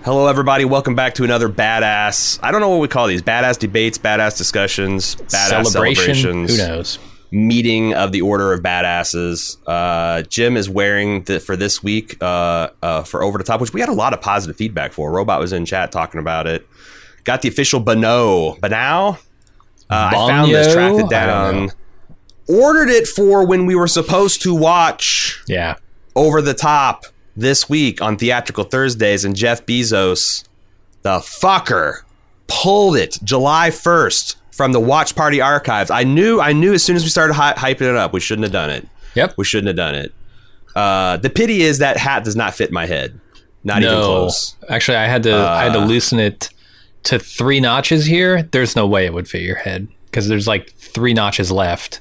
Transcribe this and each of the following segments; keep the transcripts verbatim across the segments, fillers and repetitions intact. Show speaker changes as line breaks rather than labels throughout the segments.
Hello, everybody. Welcome back to another badass. I don't know what we call these. Badass debates, badass discussions, badass
Celebration?
celebrations.
Who knows?
Meeting of the Order of Badasses. Uh, Jim is wearing the, for this week uh, uh, for Over the Top, which we had a lot of positive feedback for. Robot was in chat talking about it. Got the official Bano. Banao? Uh, I found this, tracked it down. Ordered it for when we were supposed to watch
Yeah.
Over the Top this week on Theatrical Thursdays, and Jeff Bezos, the fucker, pulled it July first from the Watch Party archives. I knew I knew as soon as we started hy- hyping it up, we shouldn't have done it.
Yep.
We shouldn't have done it. Uh, the pity is that hat does not fit my head. Not
no.
even close.
Actually, I had to
Uh,
I had to loosen it to three notches here. There's no way it would fit your head because there's like three notches left.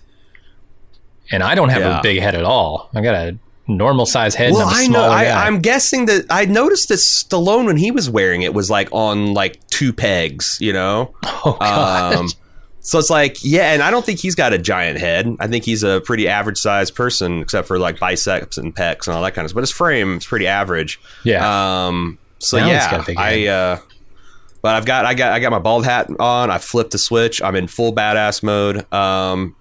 And I don't have
Yeah.
a big head at all. I got a normal size head.
Well,
and I'm a
I know.
smaller
I,
guy.
I'm guessing that I noticed that Stallone, when he was wearing it, was like on like two pegs, you know?
Oh, God.
Um, so it's like, yeah, and I don't think he's got a giant head. I think he's a pretty average sized person, except for like biceps and pecs and all that kind of stuff. But his frame is pretty average.
Yeah.
Um, so
Now he's
yeah,
got a big
I.
head.
Uh, but I've got I got I got my bald hat on. I flipped the switch. I'm in full badass mode. Um,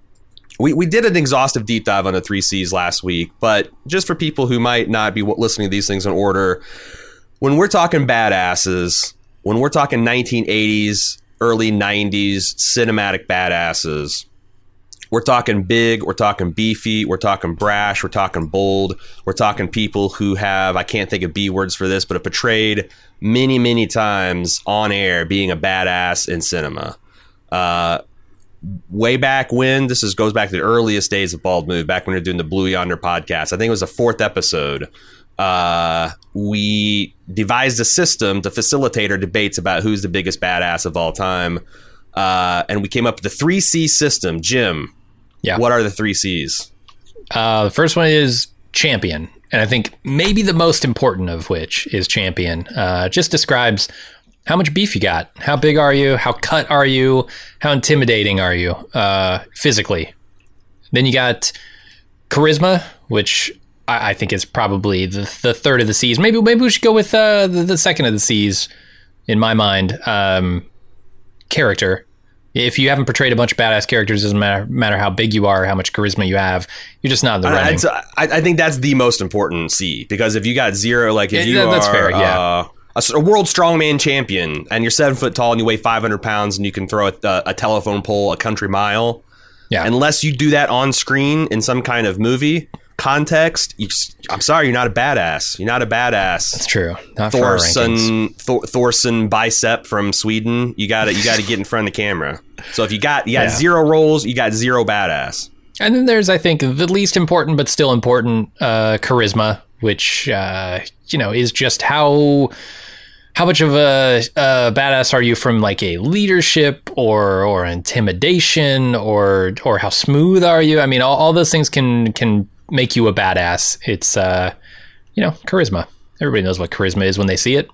we we did an exhaustive deep dive on the three C's last week, but just for people who might not be w- listening to these things in order, when we're talking badasses, when we're talking nineteen eighties, early nineties cinematic badasses, we're talking big, we're talking beefy, we're talking brash, we're talking bold, we're talking people who have, I can't think of B words for this, but have portrayed many, many times on air being a badass in cinema. Uh, way back when, this is goes back to the earliest days of Bald Move, back when we were doing the Blue Yonder podcast. I think it was the fourth episode. Uh, we devised a system to facilitate our debates about who's the biggest badass of all time. Uh, and we came up with the three C system. Jim,
Yeah.
what are the three C's?
Uh, the first one is champion. And I think maybe the most important of which is champion. Uh, it just describes how much beef you got. How big are you? How cut are you? How intimidating are you uh, physically? Then you got charisma, which I, I think is probably the, the third of the C's. Maybe maybe we should go with uh, the, the second of the C's in my mind. Um, character. If you haven't portrayed a bunch of badass characters, it doesn't matter, matter how big you are, or how much charisma you have. You're just not in the
I,
running.
I, I think that's the most important C, because if you got zero, like if
Yeah,
you
that's
are
fair, yeah.
uh, a, s- a world strongman champion and you're seven foot tall and you weigh five hundred pounds and you can throw a, a, a telephone pole a country mile,
Yeah.
unless you do that on screen in some kind of movie context, you, I'm sorry, you're not a badass. You're not a badass.
That's true. Not for our rankings.
Thorson, Thor, Thorson bicep from Sweden. You got to you got to get in front of the camera. So if you got you got
Yeah.
zero roles, you got zero badass.
And then there's, I think, the least important but still important uh, charisma, which uh, you know is just how how much of a, a badass are you from like a leadership or or intimidation or or how smooth are you? I mean, all, all those things can can make you a badass. It's uh, you know charisma. Everybody knows what charisma is when they see it.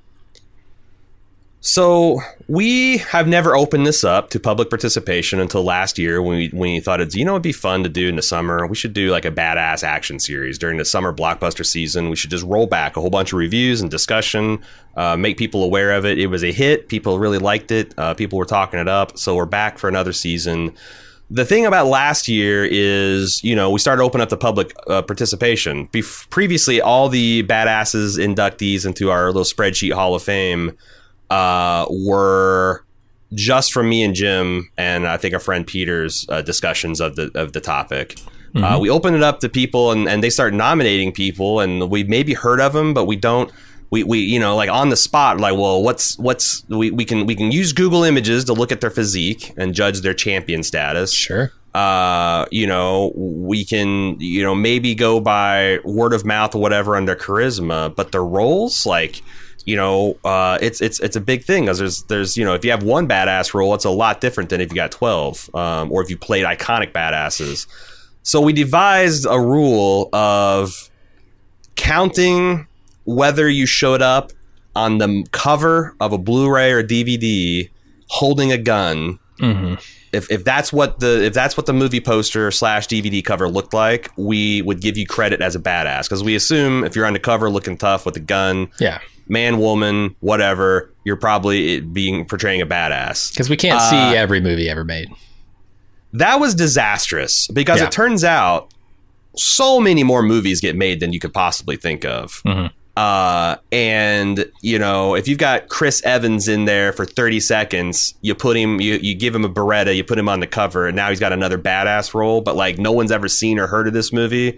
So we have never opened this up to public participation until last year when we when we thought it's, you know, it'd be fun to do in the summer. We should do like a badass action series during the summer blockbuster season. We should just roll back a whole bunch of reviews and discussion, uh, make people aware of it. It was a hit. People really liked it. Uh, people were talking it up. So we're back for another season. The thing about last year is, you know, we started opening up the public uh, participation. Bef- previously, all the badasses inductees into our little spreadsheet Hall of Fame uh, were just from me and Jim, and I think our friend Peter's uh, discussions of the of the topic. Mm-hmm. Uh, we opened it up to people, and, and they start nominating people, and we maybe heard of them, but we don't. We, we you know like on the spot, like, well, what's what's we, we can we can use Google Images to look at their physique and judge their champion status.
Sure.
Uh, you know, we can, you know, maybe go by word of mouth or whatever under charisma, but their roles, like, you know, uh, it's it's it's a big thing, because there's there's you know, if you have one badass role, it's a lot different than if you got twelve, um, or if you played iconic badasses. So we devised a rule of counting whether you showed up on the cover of a Blu-ray or D V D holding a gun,
Mm-hmm.
If if that's what the if that's what the movie poster slash D V D cover looked like, we would give you credit as a badass, because we assume if you're on the cover looking tough with a gun,
yeah,
man, woman, whatever, you're probably being portraying a badass.
Because we can't uh, see every movie ever made.
That was disastrous, because yeah. it turns out so many more movies get made than you could possibly think of.
Mm-hmm.
Uh, and, you know, if you've got Chris Evans in there for thirty seconds, you put him, you, you give him a Beretta, you put him on the cover, and now he's got another badass role, but like no one's ever seen or heard of this movie.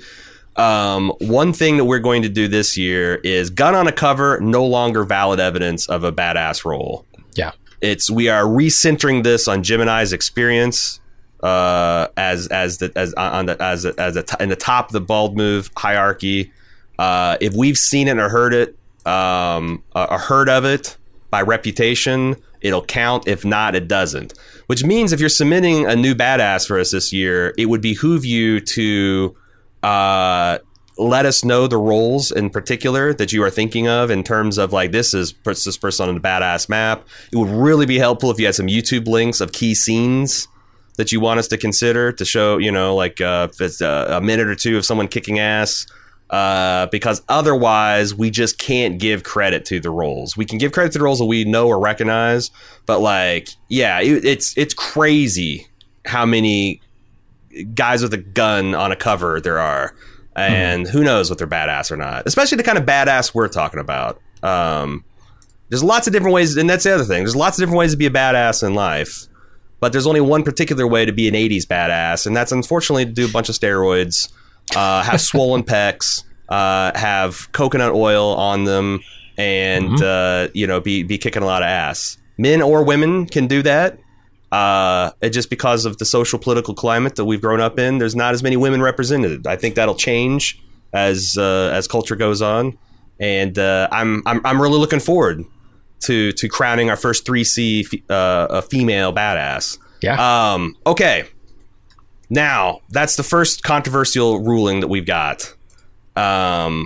Um, one thing that we're going to do this year is gun on a cover, no longer valid evidence of a badass role.
Yeah.
It's, we are recentering this on Gemini's experience, uh, as, as the, as on the, as, a, as a t- in the top of the bald move hierarchy. Uh, if we've seen it or heard it, um, or heard of it by reputation, it'll count. If not, it doesn't. Which means if you're submitting a new badass for us this year, it would behoove you to uh, let us know the roles in particular that you are thinking of in terms of like, this is puts this person on the badass map. It would really be helpful if you had some YouTube links of key scenes that you want us to consider to show, you know, like uh, if it's a, a minute or two of someone kicking ass. Uh, because otherwise we just can't give credit to the roles. We can give credit to the roles that we know or recognize, but like, yeah, it, it's it's crazy how many guys with a gun on a cover there are, and mm-hmm. who knows what they're badass or not. Especially the kind of badass we're talking about. Um, there's lots of different ways, and that's the other thing. There's lots of different ways to be a badass in life, but there's only one particular way to be an eighties badass, and that's unfortunately to do a bunch of steroids. Uh, have swollen pecs, uh, have coconut oil on them, and mm-hmm. uh, you know, be be kicking a lot of ass. Men or women can do that. Uh, it just because of the social political climate that we've grown up in, there's not as many women represented. I think that'll change as uh, as culture goes on, and uh, I'm I'm I'm really looking forward to to crowning our first three C uh, a female badass.
Yeah.
Um. Okay. Now, that's the first controversial ruling that we've got. Um,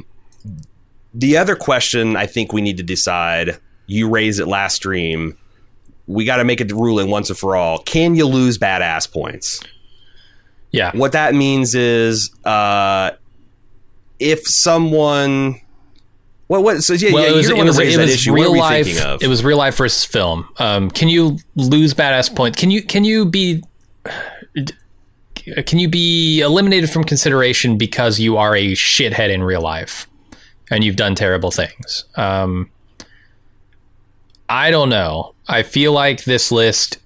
the other question I think we need to decide, you raised it last stream, we got to make a ruling once and for all. Can you lose badass points?
Yeah.
What that means is uh, if someone... Well, what, so yeah,
well,
yeah,
it was,
you're
it was,
raise
it
that
was
issue.
real
what are we
life.
thinking of?
It was real life versus film. Um, can you lose badass points? Can you can you be... Can you be eliminated from consideration because you are a shithead in real life and you've done terrible things? Um, I don't know. I feel like this list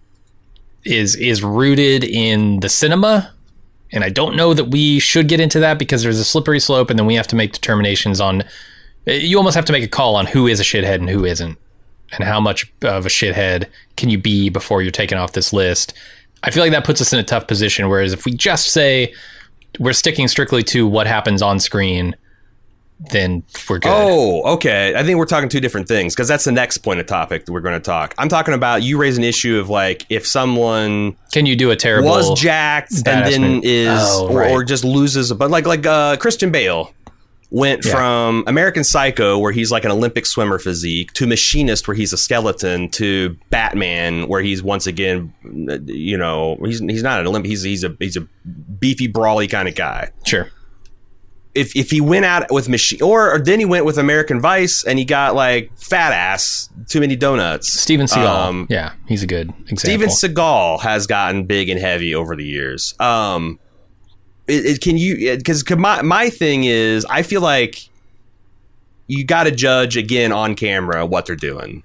is is rooted in the cinema, and I don't know that we should get into that because there's a slippery slope, and then we have to make determinations on... You almost have to make a call on who is a shithead and who isn't, and how much of a shithead can you be before you're taken off this list. I feel like that puts us in a tough position, whereas if we just say we're sticking strictly to what happens on screen, then we're good.
Oh, okay. I think we're talking two different things, because that's the next point of topic that we're going to talk. I'm talking about, you raise an issue of like, if someone
can you do a terrible
was jacked and then
movie?
is
oh,
or,
right.
or just loses a but like like uh, Christian Bale went yeah. from American Psycho, where he's like an Olympic swimmer physique, to Machinist, where he's a skeleton, to Batman, where he's once again, you know, he's he's not an Olympic, he's he's a he's a beefy, brawly kind of guy.
Sure.
If if he went out with Machine, or, or then he went with American Vice, and he got like fat ass, too many donuts.
Steven Seagal, um, yeah, he's a good example.
Steven Seagal has gotten big and heavy over the years. Um, It, it, can you, because my my thing is, I feel like you got to judge again on camera what they're doing.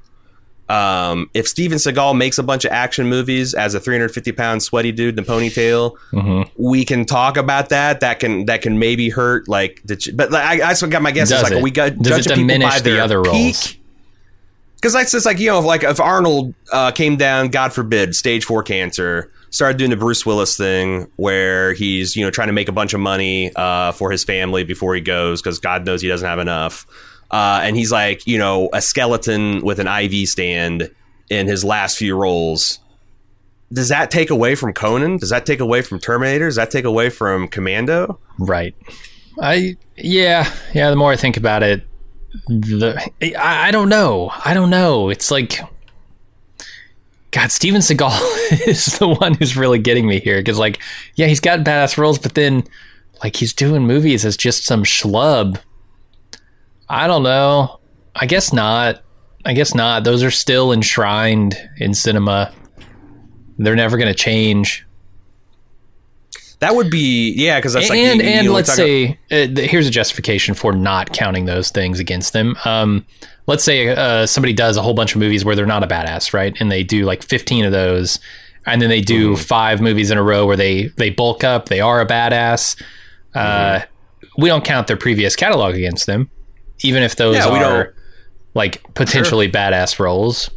Um, if Steven Seagal makes a bunch of action movies as a three hundred fifty pound sweaty dude in a ponytail,
mm-hmm.
we can talk about that. That can that can maybe hurt. Like, the, but like, I, I just got my guess. Is like,
it?
we got
Does
judge
it
people
diminish
by their
the other
peak?
roles?
Because that's just like, you know, if like if Arnold uh, came down, God forbid, stage four cancer, started doing the Bruce Willis thing where he's, you know, trying to make a bunch of money uh, for his family before he goes, because God knows he doesn't have enough. Uh, and he's like, you know, a skeleton with an I V stand in his last few roles. Does that take away from Conan? Does that take away from Terminator? Does that take away from Commando?
Right. I, yeah. Yeah. The more I think about it, the, I, I don't know. I don't know. It's like, God, Steven Seagal is the one who's really getting me here. Because, like, yeah, he's got badass roles, but then, like, he's doing movies as just some schlub. I don't know. I guess not. I guess not. Those are still enshrined in cinema. They're never going to change.
That would be, yeah, because that's like...
And,
you,
and
you
let's
about-
say, uh, here's a justification for not counting those things against them. Um, let's say uh, somebody does a whole bunch of movies where they're not a badass, right? And they do like fifteen of those, and then they do mm-hmm. five movies in a row where they, they bulk up, they are a badass. Uh, mm-hmm. We don't count their previous catalog against them, even if those
yeah, we
are
don't,
like potentially sure. badass roles.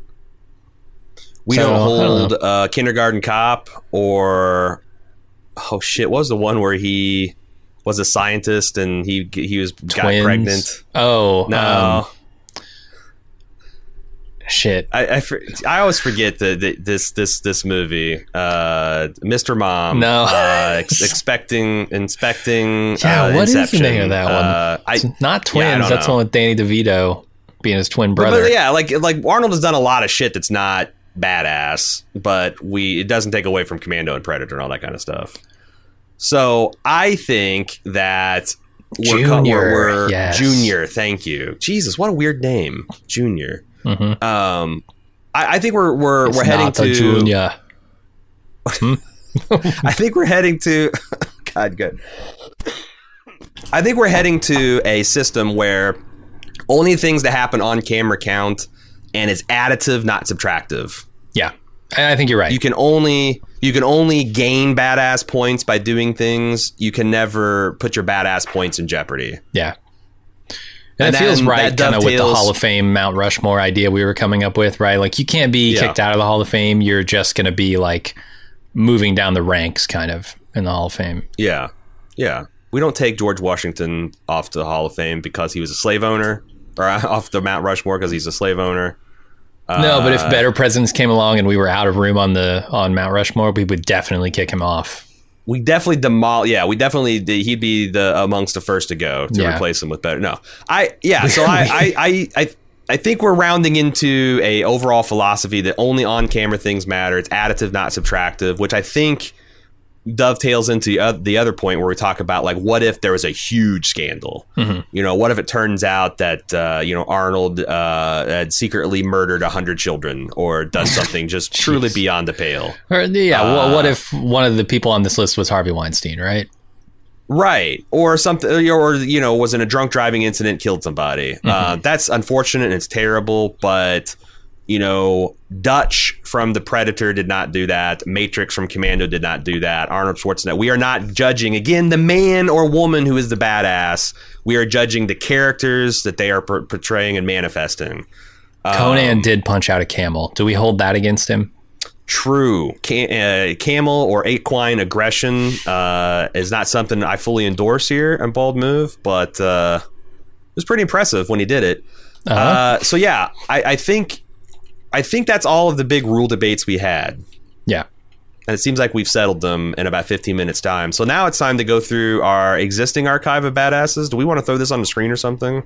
We
so,
don't hold
don't
uh, Kindergarten Cop or... Oh, shit. What was the one where he was a scientist and he he was
Twins.
got pregnant?
Oh.
No.
Um, shit.
I, I, I always forget the, the, this this this movie. Uh, Mister Mom.
No.
uh, ex- expecting, inspecting
Yeah,
uh,
what
Inception.
is the name of that one?
Uh, I,
it's not Twins.
Yeah,
That's
know.
one with Danny DeVito being his twin brother.
But, but yeah, like like Arnold has done a lot of shit that's not badass, but we it doesn't take away from Commando and Predator and all that kind of stuff. So I think that we're
Junior,
we're, we're
yes.
Junior. Thank you, Jesus. What a weird name, Junior.
Mm-hmm.
Um, I, I think we're we're
it's
we're heading
not
to
Junior.
I think we're heading to God, good. I think we're heading to a system where only things that happen on camera count, and it's additive, not subtractive.
Yeah, I think you're right.
You can only you can only gain badass points by doing things. You can never put your badass points in jeopardy.
Yeah. And, and it feels right kind of with the Hall of Fame Mount Rushmore idea we were coming up with, right? Like you can't be yeah. kicked out of the Hall of Fame. You're just going to be like moving down the ranks kind of in the Hall of Fame.
Yeah. Yeah. We don't take George Washington off the Hall of Fame because he was a slave owner, or off the Mount Rushmore because he's a slave owner.
No, but if better presidents came along and we were out of room on the on Mount Rushmore, we would definitely kick him off.
We definitely demol. Yeah, we definitely he'd be the amongst the first to go to yeah. replace him with better. No, I yeah. So I, I I I I think we're rounding into a overall philosophy that only on camera things matter. It's additive, not subtractive, which I think dovetails into uh, the other point where we talk about like what if there was a huge scandal. Mm-hmm. You know, what if it turns out that uh, you know Arnold uh, had secretly murdered a hundred children or does something just truly beyond the pale. Or
yeah, uh, well, what if one of the people on this list was Harvey Weinstein, right?
Right, or something, or you know, was in a drunk driving incident, killed somebody. Mm-hmm. Uh, that's unfortunate and it's terrible, but. You know, Dutch from The Predator did not do that. Matrix from Commando did not do that. Arnold Schwarzenegger. We are not judging, again, the man or woman who is the badass. We are judging the characters that they are per- portraying and manifesting.
Conan
um,
did punch out a camel. Do we hold that against him?
True. Cam- uh, camel or equine aggression uh, is not something I fully endorse here on Bald Move, but uh, it was pretty impressive when he did it. Uh-huh. Uh, so, yeah, I, I think... I think that's all of the big rule debates we had.
Yeah.
And it seems like we've settled them in about fifteen minutes time. So now it's time to go through our existing archive of badasses. Do we want to throw this on the screen or something?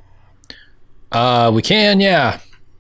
Uh, we can, yeah.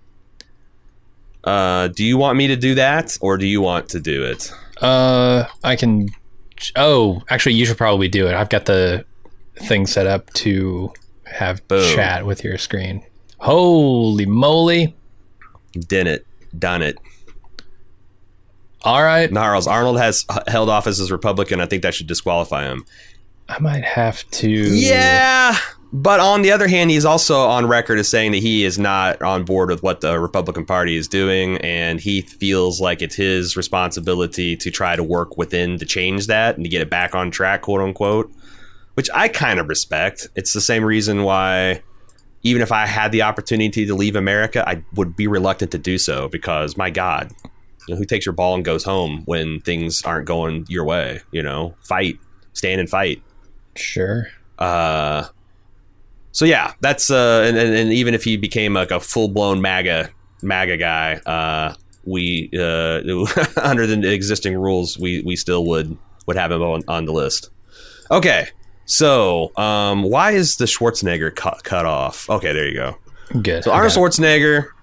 Uh, do you want me to do that or do you want to do it?
Uh, I can. Oh, actually, you should probably do it. I've got the thing set up to have Boom. Chat with your screen. Holy moly.
Did it. Done it.
All right.
Gnarls. Arnold has held office as Republican. I think that should disqualify him.
I might have to.
Yeah. But on the other hand, he's also on record as saying that he is not on board with what the Republican Party is doing. And he feels like it's his responsibility to try to work within to change that and to get it back on track, quote unquote, which I kind of respect. It's the same reason why... Even if I had the opportunity to leave America, I would be reluctant to do so because, my God, you know, who takes your ball and goes home when things aren't going your way? You know, fight, stand and fight.
Sure.
Uh, so yeah, that's uh, and, and, and even if he became like a full blown MAGA MAGA guy, uh, we uh, under the existing rules, we we still would would have him on, on the list. Okay. So, um, why is the Schwarzenegger cut, cut off? Okay, there you go.
Good.
So Arnold Schwarzenegger,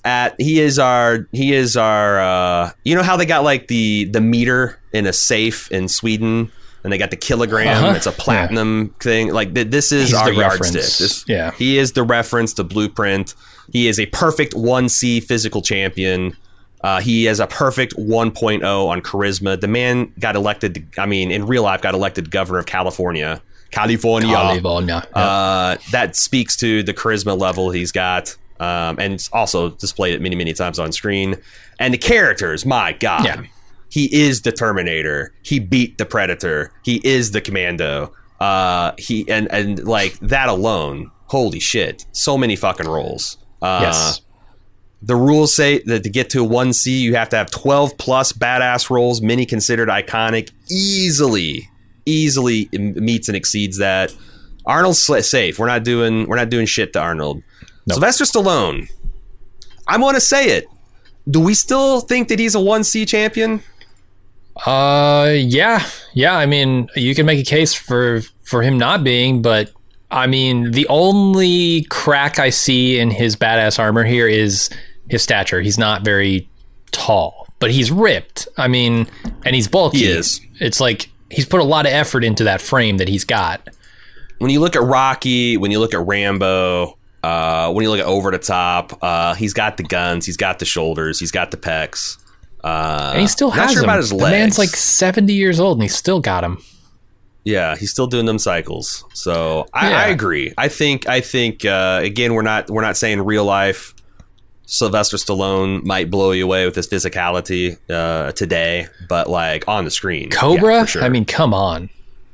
at he is our he is our uh, you know how they got like the the meter in a safe in Sweden and they got the kilogram. Uh-huh. It's a platinum yeah. thing. Like th- this is
He's
our
the
yardstick.
reference.
This,
yeah,
he is the reference, the blueprint. He is a perfect one C physical champion. Uh, he has a perfect one point oh on charisma. The man got elected. To, I mean, in real life, got elected governor of California. California.
California. Yeah.
Uh, that speaks to the charisma level he's got. Um, and it's also displayed it many, many times on screen. And the characters, my God.
Yeah.
He is the Terminator. He beat the Predator. He is the Commando. Uh, he and, and like that alone, holy shit. So many fucking roles. Uh,
yes.
The rules say that to get to a one C, you have to have twelve plus badass roles, many considered iconic. Easily, easily meets and exceeds that. Arnold's safe. We're not doing we're not doing shit to Arnold. Nope. Sylvester Stallone. I want to say it. Do we still think that he's a one C champion?
Uh, yeah, yeah. I mean, you can make a case for for him not being, but I mean, the only crack I see in his badass armor here is his stature. He's not very tall, but he's ripped. I mean, and he's bulky.
He is.
It's like he's put a lot of effort into that frame that he's got.
When you look at Rocky, when you look at Rambo, uh, when you look at Over the Top, uh, he's got the guns, he's got the shoulders, he's got the pecs. Uh,
and he still has
not sure
them.
about his
the
legs.
man's like seventy years old and he's still got him.
Yeah, he's still doing them cycles. So I,
yeah.
I agree. I think I think uh, again we're not we're not saying real life Sylvester Stallone might blow you away with his physicality uh, today, but like on the screen,
Cobra.
Yeah, for sure.
I mean, come on.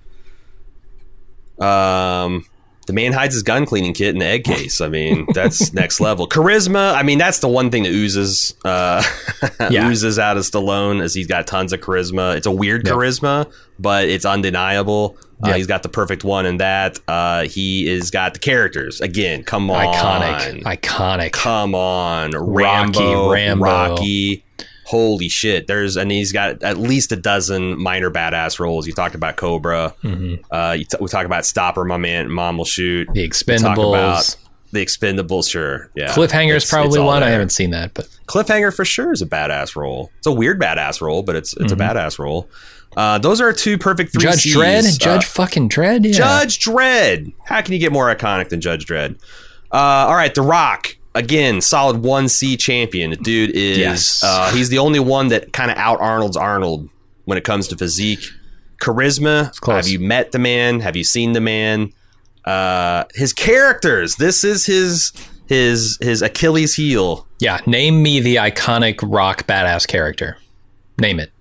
Um, the man hides his gun cleaning kit in the egg case. I mean, that's next level. Charisma. I mean, that's the one thing that oozes uh,
yeah.
oozes out of Stallone, is he's got tons of charisma. It's a weird
yep.
charisma, but it's undeniable. Uh,
yep.
He's got the perfect one in that. Uh, he is got the characters. Again, come on.
Iconic. Iconic.
Come on.
Rocky,
Rambo,
Rambo.
Rocky. Holy shit. There's and he's got at least a dozen minor badass roles. You talked about Cobra.
Mm-hmm.
Uh, you t- we talk about Stopper, My Man, Mom Will Shoot.
The Expendables.
Talk about the Expendables, sure. Yeah.
Cliffhanger is probably one.
There.
I haven't seen that, but
Cliffhanger for sure is a badass role. It's a weird badass role, but it's it's mm-hmm. a badass role. Uh, those are two perfect three
Judge
C's.
Dredd, Judge
uh,
fucking Dredd, yeah.
Judge Dredd. How can you get more iconic than Judge Dredd? Uh, all right, The Rock. Again, solid one C champion. The dude is
yes.
uh, he's the only one that kind of out Arnold's Arnold when it comes to physique. Charisma. Have you met the man? Have you seen the man? Uh, his characters. This is his his his Achilles heel.
Yeah, name me the iconic Rock badass character. Name it.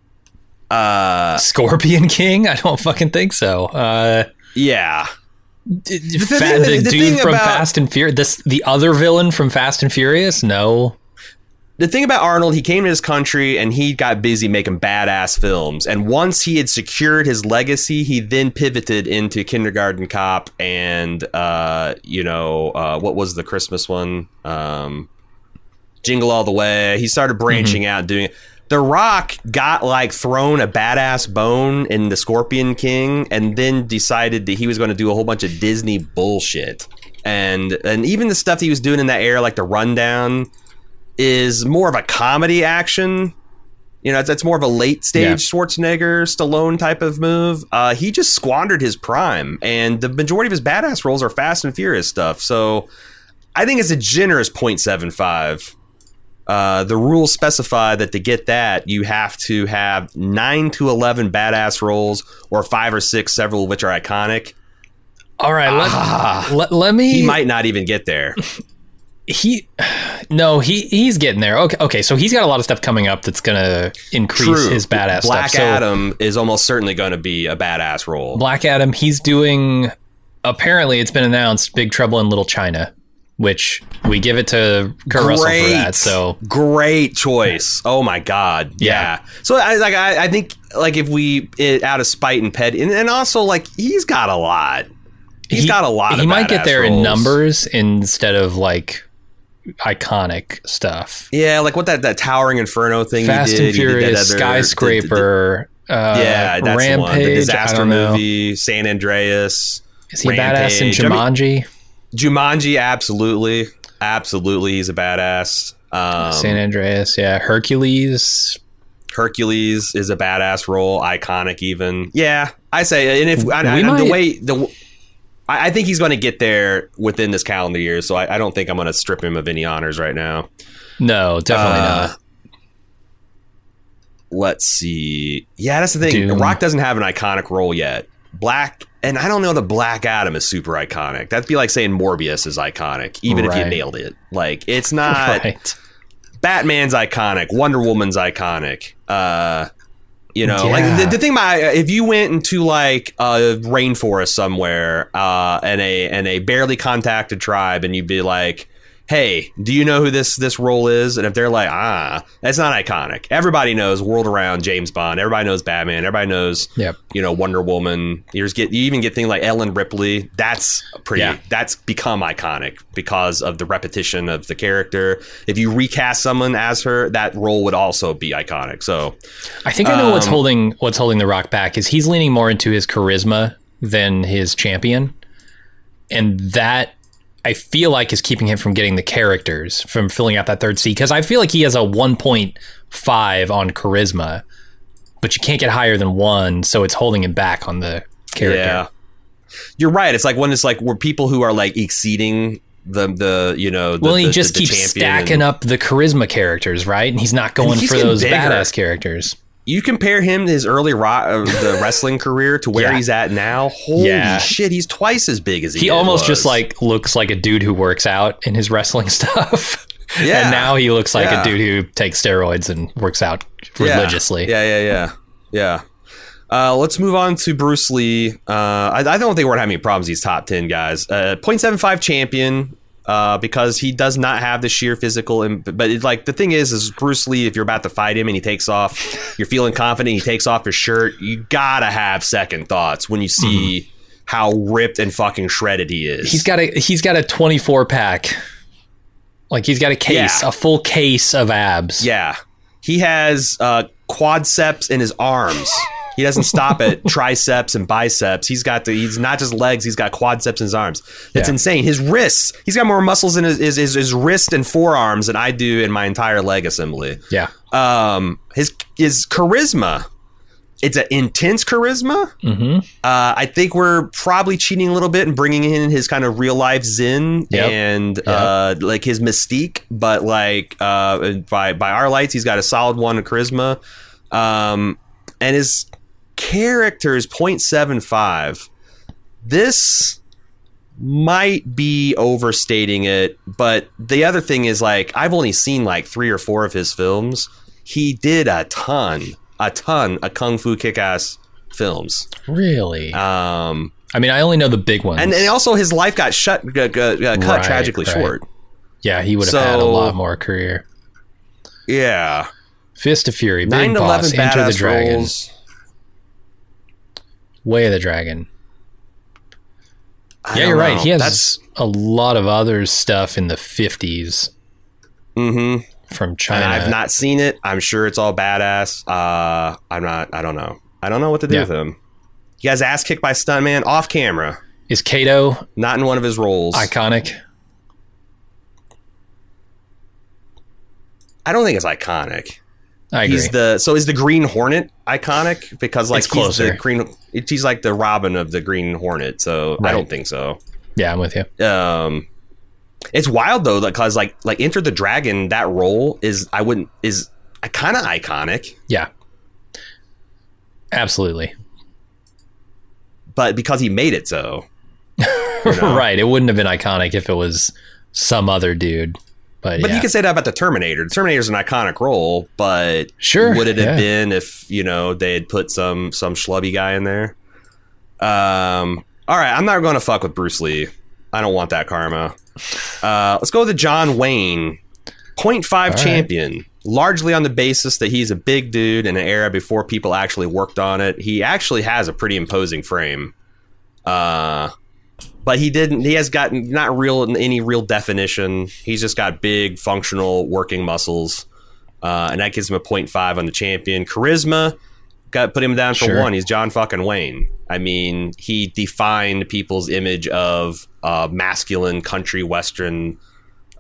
Uh,
Scorpion King? I don't fucking think so. Uh,
yeah.
The, Fa- the, the dude from about, Fast and Furious, this the other villain from Fast and Furious. No,
the thing about Arnold, he came to this country and he got busy making badass films. And once he had secured his legacy, he then pivoted into Kindergarten Cop and uh, you know uh, what was the Christmas one? Um, Jingle All the Way. He started branching mm-hmm. out, doing it. The Rock got like thrown a badass bone in the Scorpion King and then decided that he was going to do a whole bunch of Disney bullshit. And and even the stuff he was doing in that era, like The Rundown, is more of a comedy action. You know, it's, it's more of a late stage yeah. Schwarzenegger, Stallone type of move. Uh, he just squandered his prime. And the majority of his badass roles are Fast and Furious stuff. So I think it's a generous point seven five. Uh, the rules specify that to get that, you have to have nine to eleven badass roles or five or six, several of which are iconic.
All right. Let,
ah,
let, let me.
He might not even get there.
He, no, he he's getting there. Okay. Okay. So he's got a lot of stuff coming up that's going to increase
True.
his badass
Black
stuff. So
Adam is almost certainly going to be a badass role.
Black Adam, he's doing, apparently it's been announced, Big Trouble in Little China. Which we give it to Kurt Russell for that. So
great choice. Oh my God. Yeah. yeah. So I like I, I think like if we it, out of spite and pet and, and also like he's got a lot. He's he, got a lot.
He
of
might get there
roles.
in numbers instead of like iconic stuff.
Yeah, like what that that Towering Inferno thing.
Fast
he did.
and Furious,
other,
Skyscraper.
The, the, the,
uh,
yeah, that's
Rampage.
The, one. The disaster
know.
movie. San Andreas.
Is he
Rampage.
a badass in Jumanji?
I mean, Jumanji, absolutely. Absolutely, he's a badass. Um,
San Andreas, yeah. Hercules.
Hercules is a badass role, iconic even. Yeah, I say, and if I, I,
might,
the way the, I, I think he's going to get there within this calendar year. So I, I don't think I'm going to strip him of any honors right now.
No, definitely uh, not.
Let's see. Yeah, that's the thing.
Doom.
Rock doesn't have an iconic role yet. Black, and I don't know that Black Adam is super iconic. That'd be like saying Morbius is iconic, even right. if you nailed it. Like, it's not. Right. Batman's iconic. Wonder Woman's iconic. Uh, you know, yeah. like the, the thing about if you went into like a rainforest somewhere uh, and a and a barely contacted tribe, and you'd be like, "Hey, do you know who this this role is?" And if they're like, "Ah, that's not iconic," everybody knows World Around James Bond. Everybody knows Batman. Everybody knows,
yep.
you know, Wonder Woman. You just get you even get things like Ellen Ripley. That's pretty. Yeah. That's become iconic because of the repetition of the character. If you recast someone as her, that role would also be iconic. So,
I think I know um, what's holding what's holding The Rock back is he's leaning more into his charisma than his champion, and that. I feel like is keeping him from getting the characters, from filling out that third seat. Because I feel like he has a one point five on charisma, but you can't get higher than one, so it's holding him back on the character. Yeah,
you're right. It's like when it's like we're people who are like exceeding the the you know. The,
well, he
the,
just
the, the
keeps stacking
and,
up the charisma characters, right? And he's not going
he's
for those
bigger.
badass characters.
You compare him to his early rock, uh, the wrestling career to where
yeah.
he's at now. Holy
yeah.
shit, he's twice as big as he.
He almost
was.
just like looks like a dude who works out in his wrestling stuff.
Yeah,
and now he looks like
yeah.
a dude who takes steroids and works out religiously.
Yeah, yeah, yeah, yeah. yeah. Uh, let's move on to Bruce Lee. Uh, I, I don't think we're gonna have any problems. These top ten guys. Uh, zero point seven five champion. Uh, because he does not have the sheer physical, and but it's like the thing is, is Bruce Lee. If you're about to fight him and he takes off, you're feeling confident. He takes off his shirt. You gotta have second thoughts when you see mm-hmm. how ripped and fucking shredded he is.
He's got a he's got a twenty-four pack. Like he's got a case, yeah. a full case of abs.
Yeah, he has uh, quadriceps in his arms. He doesn't stop at triceps and biceps. He's got the, he's not just legs. He's got quadriceps in his arms. It's yeah. insane. His wrists. He's got more muscles in his, his his his wrist and forearms than I do in my entire leg assembly.
Yeah.
Um. His his charisma. It's an intense charisma.
Mm-hmm.
Uh, I think we're probably cheating a little bit and bringing in his kind of real life zen
yep.
and
yep.
uh, like his mystique. But like uh, by by our lights, he's got a solid one of charisma. Um, and his character is zero point seven five. This might be overstating it, but the other thing is like I've only seen like three or four of his films. He did a ton, a ton of Kung Fu Kick-Ass films.
Really?
Um,
I mean, I only know the big ones,
and, and also his life got shut, uh, uh, cut
right,
tragically
right.
short.
Yeah, he would have
so,
had a lot more career.
Yeah.
Fist of Fury, Big Boss, Enter the Dragon. Roles. Way of the Dragon.
I
yeah, you're
know.
right. He has
That's...
a lot of other stuff in the fifties
mm-hmm.
from China.
And I've not seen it. I'm sure it's all badass. Uh, I'm not. I don't know. I don't know what to do
yeah.
with him. He has ass kicked by stuntman off camera.
Is Kato
not in one of his roles?
Iconic.
I don't think it's iconic.
I agree.
He's the so is the Green Hornet iconic because like
it's
he's
closer.
the green. He's like the Robin of the Green Hornet. So
right.
I don't think so.
Yeah, I'm with you.
Um, it's wild though because like like Enter the Dragon, that role is I wouldn't is kind of iconic.
Yeah, absolutely.
But because he made it so, you know?
Right? It wouldn't have been iconic if it was some other dude. But,
but
yeah.
you can say that about the Terminator. The Terminator's an iconic role, but
sure,
would it have
yeah.
been if, you know, they had put some some schlubby guy in there? Um, all right, I'm not going to fuck with Bruce Lee. I don't want that karma. Uh, let's go with John Wayne. zero point five all champion. Right. Largely on the basis that he's a big dude in an era before people actually worked on it. He actually has a pretty imposing frame. Uh... But he didn't. He has gotten not real any real definition. He's just got big, functional, working muscles, uh, and that gives him a point five on the champion. Charisma, got put him down for
sure.
one. He's John fucking Wayne. I mean, he defined people's image of uh, masculine country western uh,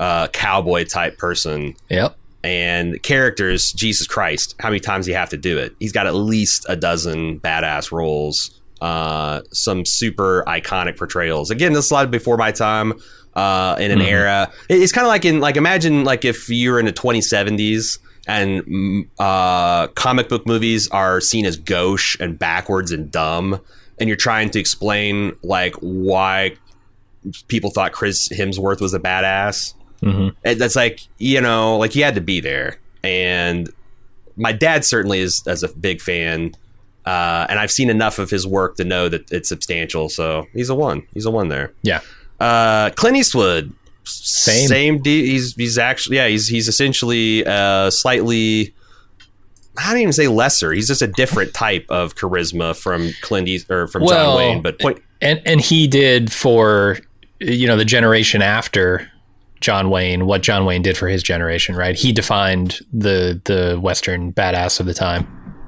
uh, cowboy type person.
Yep.
And characters, Jesus Christ, how many times do you have to do it? He's got at least a dozen badass roles, uh, some super iconic portrayals. Again, this is a lot before my time, uh, in an mm-hmm. era. It's kind of like in, like, imagine like if you're in the twenty seventies and uh, comic book movies are seen as gauche and backwards and dumb, and you're trying to explain like why people thought Chris Hemsworth was a badass. Mm-hmm. That's like, you know, like he had to be there. And my dad certainly is as a big fan. Uh, and I've seen enough of his work to know that it's substantial. So he's a one. He's a one there.
Yeah.
Uh, Clint Eastwood.
Same.
Same. D- he's he's actually, yeah, he's he's essentially uh, slightly, I don't even say lesser. He's just a different type of charisma from Clint East, or from
well,
John Wayne. But point-
and and he did for, you know, the generation after John Wayne, what John Wayne did for his generation, right? He defined the the Western badass of the time.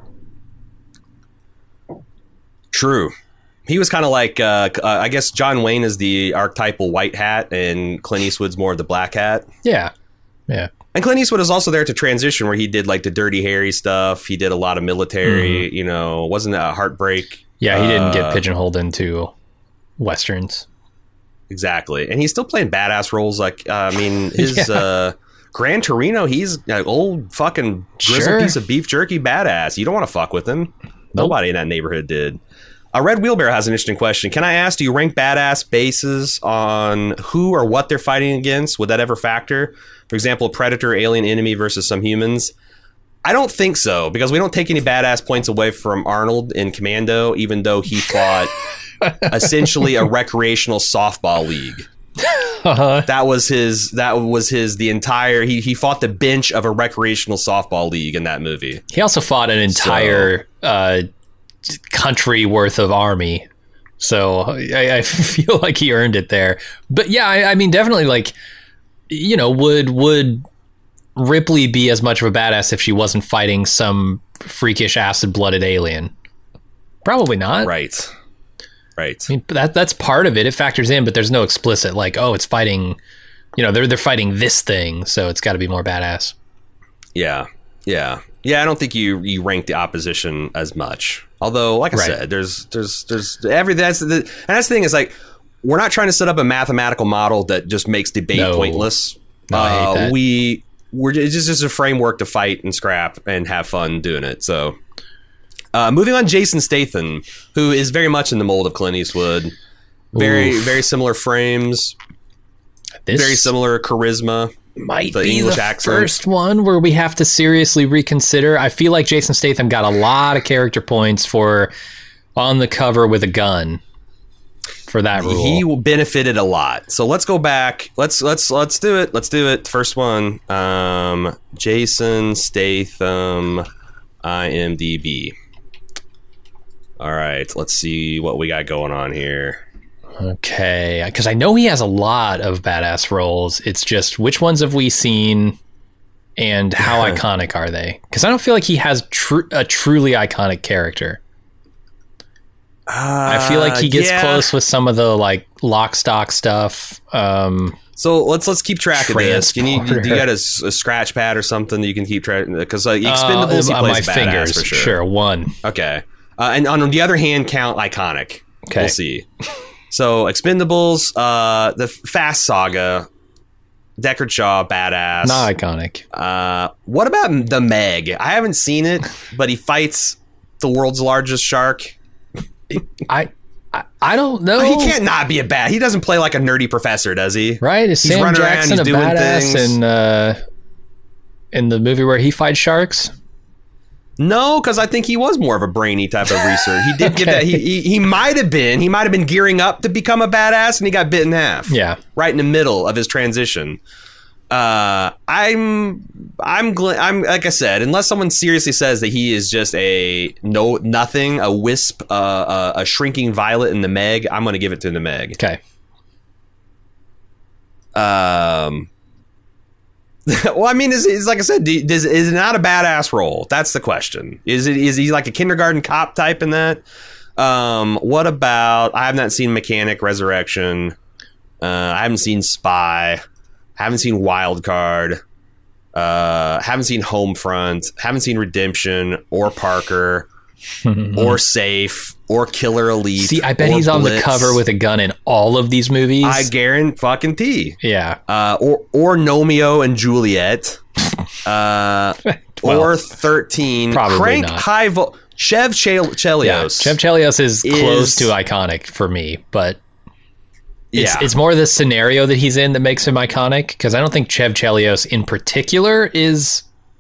True. He was kind of like, uh, uh, I guess John Wayne is the archetypal white hat, and Clint Eastwood's more of the black hat.
Yeah, yeah.
And Clint Eastwood is also there to transition, where he did like the Dirty Harry stuff. He did a lot of military. Mm-hmm. You know, wasn't a Heartbreak?
Yeah, he didn't
uh,
get pigeonholed into Westerns.
Exactly. And he's still playing badass roles. Like, uh, I mean, his yeah. uh, Gran Torino, he's an old fucking grizzled
sure.
piece of beef jerky badass. You don't want to fuck with him. Nope. Nobody in that neighborhood did. Uh, Red Wheelbarrow has an interesting question. Can I ask, do you rank badass bases on who or what they're fighting against? Would that ever factor? For example, a predator, alien enemy versus some humans? I don't think so, because we don't take any badass points away from Arnold in Commando, even though he fought essentially a recreational softball league. Uh-huh. That was his. That was his. The entire. He he fought the bench of a recreational softball league in that movie.
He also fought an entire so, uh, country worth of army. So I, I feel like he earned it there. But yeah, I, I mean, definitely, like, you know, would would Ripley be as much of a badass if she wasn't fighting some freakish acid-blooded alien? Probably not.
Right. Right.
I mean, that that's part of it. It factors in, but there's no explicit like, oh, it's fighting, you know, they're they're fighting this thing, so it's got to be more badass.
Yeah. Yeah. Yeah, I don't think you you rank the opposition as much. Although, like I right. said, there's there's there's every that's the and that's the thing is, like, we're not trying to set up a mathematical model that just makes debate
no.
pointless.
No, I hate
uh,
that.
we we're it's just, just a framework to fight and scrap and have fun doing it. So Uh, moving on, Jason Statham, who is very much in the mold of Clint Eastwood. Very, Oof. very similar frames. This very similar charisma.
Might
the
be
English
the
accent.
First one where we have to seriously reconsider. I feel like Jason Statham got a lot of character points for on the cover with a gun. For that rule,
he benefited a lot. So let's go back. Let's let's let's do it. Let's do it. First one, um, Jason Statham, IMDb. All right, let's see what we got going on here.
Okay, because I know he has a lot of badass roles. It's just, which ones have we seen and how iconic are they? Because I don't feel like he has tr- a truly iconic character.
Uh,
I feel like he gets
yeah.
close with some of the like lock stock stuff. Um,
so let's let's keep track of this. Can you, do you got a, a scratch pad or something that you can keep track? Because like Expendables,
uh,
he plays
my
badass
fingers,
for sure.
Sure, one.
Okay, uh, and on the other hand, count iconic.
Okay,
we'll see. So Expendables, uh, the Fast Saga, Deckard Shaw, badass,
not iconic.
Uh, what about the Meg? I haven't seen it, but he fights the world's largest shark.
I, I I don't know.
He can't not be a bad. He doesn't play like a nerdy professor, does he?
Right? Is
he's
Sam
running
Jackson
around, he's
a
doing
badass
things.
in uh, in the movie where he fights sharks?
No, because I think he was more of a brainy type of researcher. He did
okay.
get that. He he, he might have been. He might have been gearing up to become a badass, and he got bit in half.
Yeah,
right in the middle of his transition. Uh, I'm, I'm, gl- I'm, like I said, unless someone seriously says that he is just a no, nothing, a wisp, uh, uh, a shrinking violet in the Meg, I'm going to give it to the Meg.
Okay.
Um, well, I mean, is, is like I said, do, does, is it not a badass role? That's the question. Is it, is he like a kindergarten cop type in that? Um, what about, I have not seen Mechanic Resurrection. Uh, I haven't seen Spy. haven't seen Wild Card, uh, haven't seen Homefront, haven't seen Redemption or Parker or Safe or Killer Elite.
See, I bet he's
Blitz.
on the cover with a gun in all of these movies.
I guarantee fucking T.
Yeah.
Uh, or or Nomeo and Juliet. Uh,
well,
or thirteen.
Probably
Crank
not.
High Vol. Chev Chel- Chelios.
Yeah, Chev Chelios is,
is
close to iconic for me, but it's,
yeah.
it's more the scenario that he's in that makes him iconic, because I don't think Chev Chelios in particular is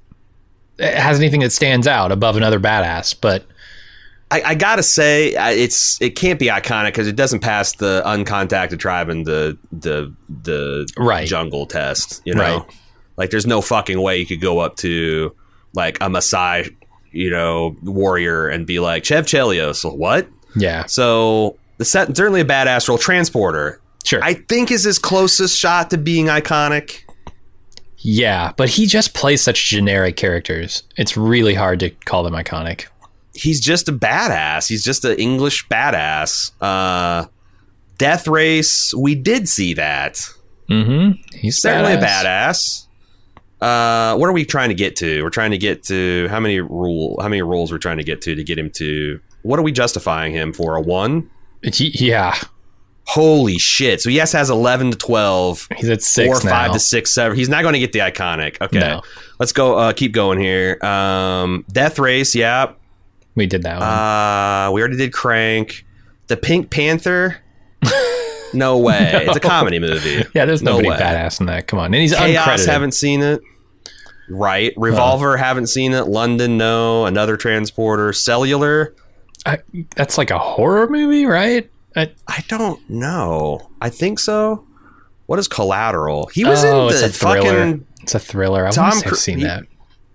has anything that stands out above another badass, but
I, I gotta say, it's it can't be iconic because it doesn't pass the uncontacted tribe and the the the
right.
jungle test. You know,
Right.
like there's no fucking way you could go up to like a Maasai, you know, warrior and be like Chev Chelios. What?
yeah,
So the set certainly a badass role. Transporter,
sure.
I think, is his closest shot to being iconic.
Yeah, but he just plays such generic characters. It's really hard to call them iconic.
He's just a badass. He's just an English badass. Uh, Death Race, we did see that.
Mm-hmm. He's
Certainly
badass.
a badass. Uh, what are we trying to get to? We're trying to get to how many rule? How many roles we're trying to get to to get him to? What are we justifying him for? A one?
He- Yeah,
Holy shit! So yes, has eleven to twelve.
he's at six
or
now.
five to six, seven. He's not going to get the iconic. Okay,
No.
let's go. Uh, keep going here. Um, Death Race. Yeah.
We did that one.
Uh, we already did Crank. The Pink Panther. No way.
No.
It's a comedy movie.
yeah, there's
no
nobody
way.
badass in that. Come on, and he's
Chaos.
uncredited.
Haven't seen it. Right. Revolver. Haven't seen it. London. No. Another Transporter. Cellular.
I, that's like a horror movie, right? I,
I don't know. I think so. What is Collateral? He was
oh,
in
it's
the
a thriller.
fucking.
It's a thriller. I
Tom
want to have
Cru-
seen
he-
that.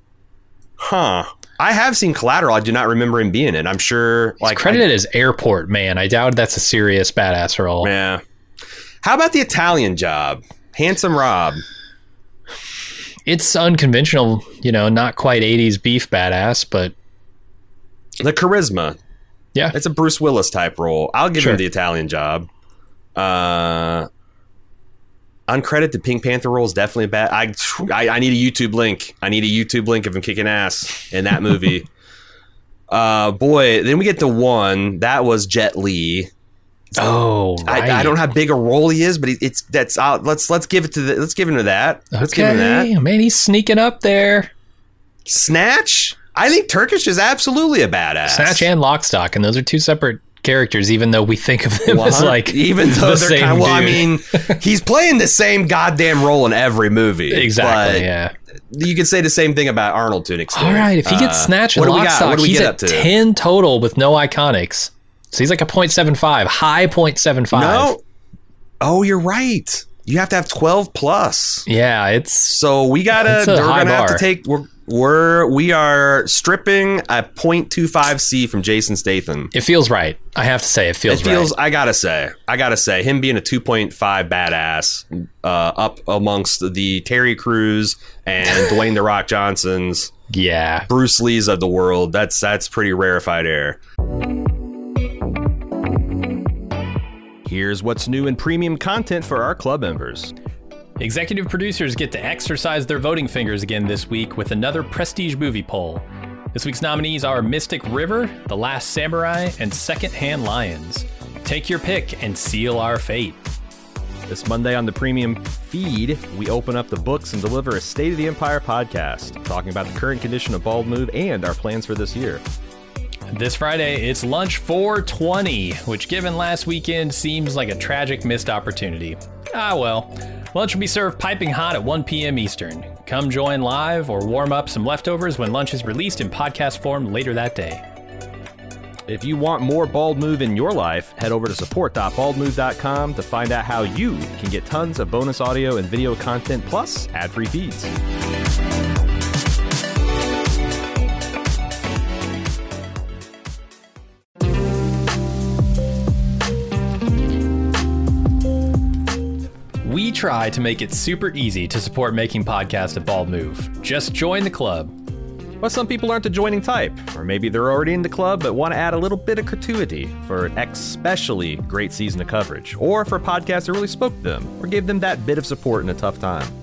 Huh. I have seen Collateral. I do not remember him being in it. I'm sure.
He's
Like
credited as Airport Man. I doubt that's a serious badass role.
I, yeah. How about the Italian Job? Handsome Rob.
It's unconventional, you know, not quite eighties beef badass, but
The Charisma.
yeah.
It's a Bruce Willis type role. I'll give
Sure.
him the Italian Job. Uh, uncredited Pink Panther role is definitely bad. I, I I need a YouTube link. I need a YouTube link of him kicking ass in that movie. uh, boy, then we get to one that was Jet Li.
Oh, right.
I, I don't know how big a role he is, but he, it's that's uh, let's let's give it to the, let's give him to that. Let's give him
Okay,
that.
man, he's sneaking up there.
Snatch. I think Turkish is absolutely a badass.
Snatch and Lockstock, and those are two separate characters, even though we think of them as like
even though
the
they're
same
kind of, well, I
dude.
mean, he's playing the same goddamn role in every movie.
Exactly,
but
yeah.
You could say the same thing about Arnold to an extent.
All right, if he gets
Uh,
Snatch
what
and
do we got?
Lockstock,
What do we
he's
get
at
up to?
ten total with no iconics. So he's like a point seven five, high point seven five.
No. Oh, you're right. You have to have twelve plus.
Yeah, it's
So we gotta.
It's a
We're
high
gonna have to
bar.
take. We're we're we are stripping a point two five C from Jason Statham.
it feels right. I have to say, it feels,
It feels.
right.
I gotta say. I gotta say. Him being a two point five badass, uh, up amongst the Terry Crews and Dwayne the Rock Johnsons,
Yeah.
Bruce Lee's of the world. That's that's pretty rarefied air. Here's what's new in premium content for our club members.
Executive producers get to exercise their voting fingers again this week with another prestige movie poll. This week's nominees are Mystic River, The Last Samurai, and Secondhand Lions. Take your pick and seal our fate.
This Monday on the premium feed, we open up the books and deliver a State of the Empire podcast, talking about the current condition of Bald Move and our plans for this year.
This Friday, it's Lunch four twenty, which given last weekend seems like a tragic missed opportunity. Ah well, lunch will be served piping hot at one p.m. Eastern. Come join live or warm up some leftovers when lunch is released in podcast form later that day.
If you want more Bald Move in your life, head over to support dot bald move dot com to find out how you can get tons of bonus audio and video content plus ad-free feeds.
We try to make it super easy to support making podcasts at Bald Move. Just join the club.
But some people aren't the joining type, or maybe they're already in the club but want to add a little bit of gratuity for an especially great season of coverage, or for a podcast that really spoke to them, or gave them that bit of support in a tough time.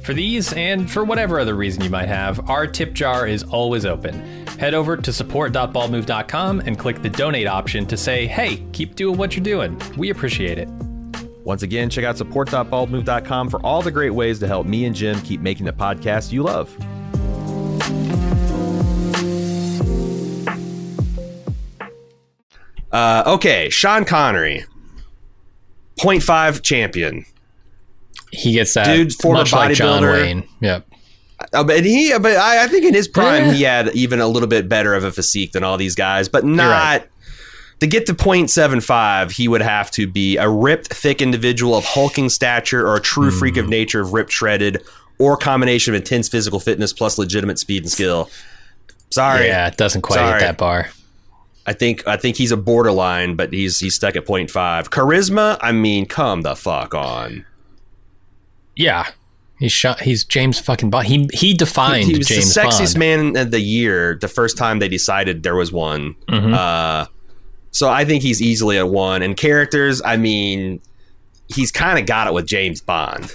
For these, and for whatever other reason you might have, our tip jar is always open. Head over to support dot bald move dot com and click the donate option to say, hey, keep doing what you're doing. We appreciate it.
Once again, check out support dot bald move dot com for all the great ways to help me and Jim keep making the podcast you love. Uh, okay, Sean Connery, point five champion.
He gets that
dude, former
much like John
bodybuilder.
Wayne. Yep.
Uh, but he, but I, I think in his prime,
Yeah.
he had even a little bit better of a physique than all these guys, but not
right.
to get to point seven five. He would have to be a ripped, thick individual of hulking stature, or a true mm. freak of nature of ripped, shredded, or a combination of intense physical fitness plus legitimate speed and skill. Sorry,
yeah, it doesn't quite
Sorry.
hit that bar.
I think I think he's a borderline, but he's he's stuck at point five. Charisma, I mean, come the fuck on.
Yeah, he's shot. He's James fucking Bond. He he defined
he, he was
James
the sexiest
Bond.
man of the year. The first time they decided there was one.
Mm-hmm.
Uh, so I think he's easily a one. And characters, I mean, he's kind of got it with James Bond.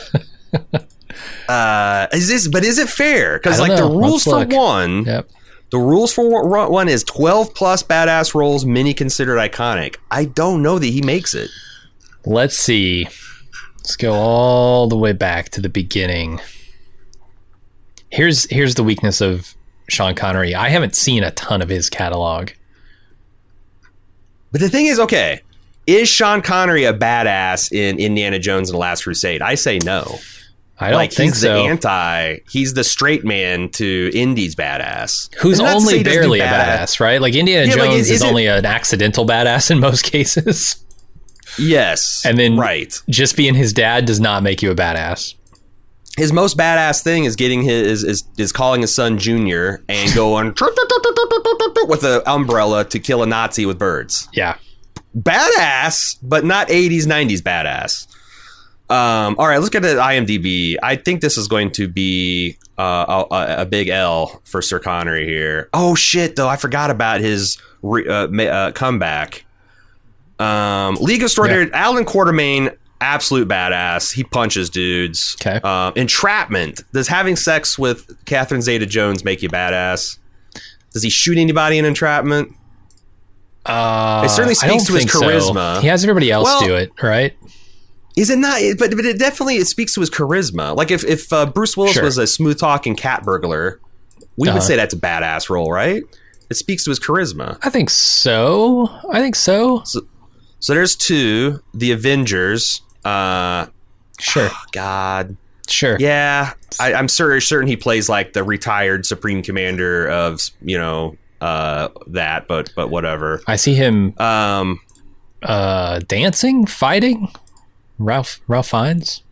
uh, is this? But is it fair? Because like
know.
the rules
Let's
for
look.
one.
Yep.
The rules for one is twelve plus badass roles, many considered iconic. I don't know that he makes it.
Let's see. Let's go all the way back to the beginning. Here's here's the weakness of Sean Connery. I haven't seen a ton of his catalog.
But the thing is, okay, is Sean Connery a badass in Indiana Jones and the Last Crusade? I say no.
I don't
like,
think
he's
so.
The anti, he's the straight man to Indy's badass.
Who's
And not to say
only
he doesn't
barely
do
a badass, right? Like Indiana
Yeah,
Jones
like,
is,
is- is it-
only an accidental badass in most cases.
Yes.
And then
right.
just being his dad does not make you a badass.
His most badass thing is getting his is is calling his son Junior and going with an umbrella to kill a Nazi with birds.
Yeah.
Badass, but not eighties, nineties badass. Um, all right, let's get to IMDb. I think this is going to be uh, a, a big L for Sir Connery here. Oh shit, though, I forgot about his re, uh, ma- uh, comeback. Um, League of Extraordinary, yeah. Alan Quartermain, absolute badass. He punches dudes.
Okay.
Uh, Entrapment. Does having sex with Catherine Zeta-Jones make you badass? Does he shoot anybody in Entrapment?
Uh,
It certainly
I don't
speaks to his
think so.
charisma.
He has everybody else
Well,
do it, right?
Is it not? But, but it definitely it speaks to his charisma. Like if if uh, Bruce Willis
Sure.
was a smooth talking cat burglar, we
Uh-huh.
would say that's a badass role, right? It speaks to his charisma.
I think so. I think so.
So, so there's two. The Avengers. Uh,
Sure.
God.
Sure.
Yeah, I, I'm certain certain he plays like the retired Supreme Commander of you know uh, that, but but whatever.
I see him
Um,
uh, dancing, fighting. Ralph Ralph Fiennes.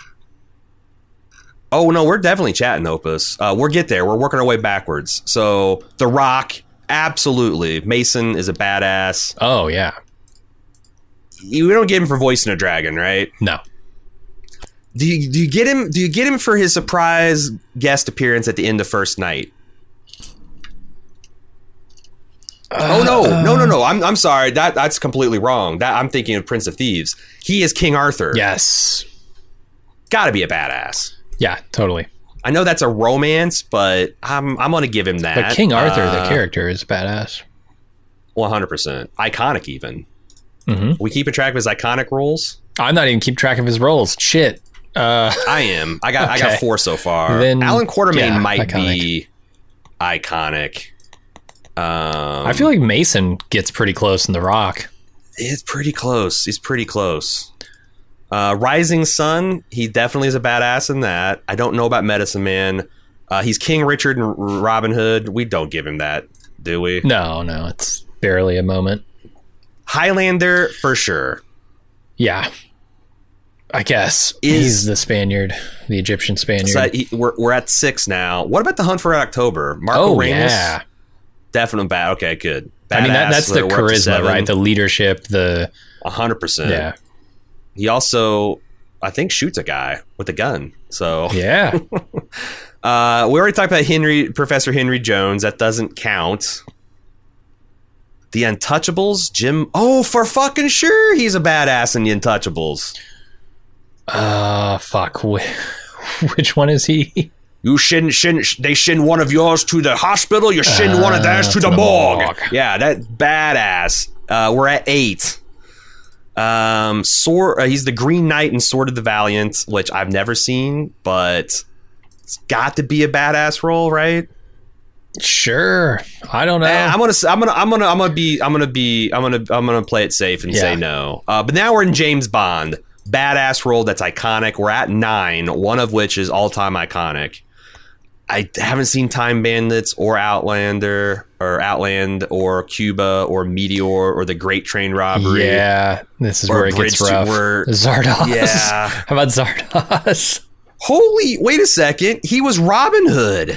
oh no, we're definitely chatting Opus. Uh, we'll get there. We're working our way backwards. So The Rock, absolutely. Mason is a badass.
Oh yeah.
You we don't get him for voicing a dragon, right?
No.
Do you do you get him? Do you get him for his surprise guest appearance at the end of First Night?
Uh,
oh no, no, no, no! I'm I'm sorry. That that's completely wrong. That I'm thinking of Prince of Thieves. He is King Arthur.
Yes.
Got to be a badass.
Yeah. Totally.
I know that's a romance, but I'm I'm gonna give him that.
But King Arthur,
uh,
the character, is badass.
one hundred percent iconic. Even
Mm-hmm.
we keeping track of his iconic roles.
I'm not even keep track of his roles. Shit. Uh,
I am. I got I
Okay.
got four so far.
Then,
Alan Quartermain
yeah,
might
iconic.
be iconic. Um,
I feel like Mason gets pretty close in The Rock.
It's pretty close. He's pretty close. Uh, Rising Sun, he definitely is a badass in that. I don't know about Medicine Man. Uh, he's King Richard and Robin Hood. We don't give him that, do we?
No, no, it's barely a moment.
Highlander, for sure.
Yeah. I guess.
Is-
He's the Spaniard, the Egyptian Spaniard.
So he, we're, we're at six now. What about The Hunt for Red October? Marco
oh,
Ramos?
yeah.
Definitely bad. Okay, good.
I mean, that,
Badass,
that's the
we're- we're up to
charisma,
seven.
right? The leadership, the...
one hundred percent.
Yeah.
He also, I think, shoots a guy with a gun. So
Yeah.
uh, we already talked about Henry, Professor Henry Jones. That doesn't count. The Untouchables, Jim. Oh, for fucking sure, he's a badass in The Untouchables.
Uh, fuck. Wh- Which one is he?
You shouldn't, shouldn't, they send one of yours to the hospital. You send uh, one of theirs to, to the, the morgue. morgue. Yeah, that badass. Uh, we're at eight. Um, Sword, uh, he's the Green Knight in Sword of the Valiant, which I've never seen, but it's got to be a badass role, right?
Sure. I don't know.
Uh, I'm gonna, I'm gonna, I'm gonna, I'm gonna be, I'm gonna be, I'm gonna, I'm gonna play it safe and yeah. say no. Uh, but now we're in James Bond, badass role that's iconic. We're at nine, one of which is all time iconic. I haven't seen Time Bandits or Outlander or Outland or Cuba or Meteor or The Great Train Robbery.
Yeah, this is where it gets rough. Where, Zardoz. Yeah. How about Zardoz?
Holy, wait a second. He was Robin Hood.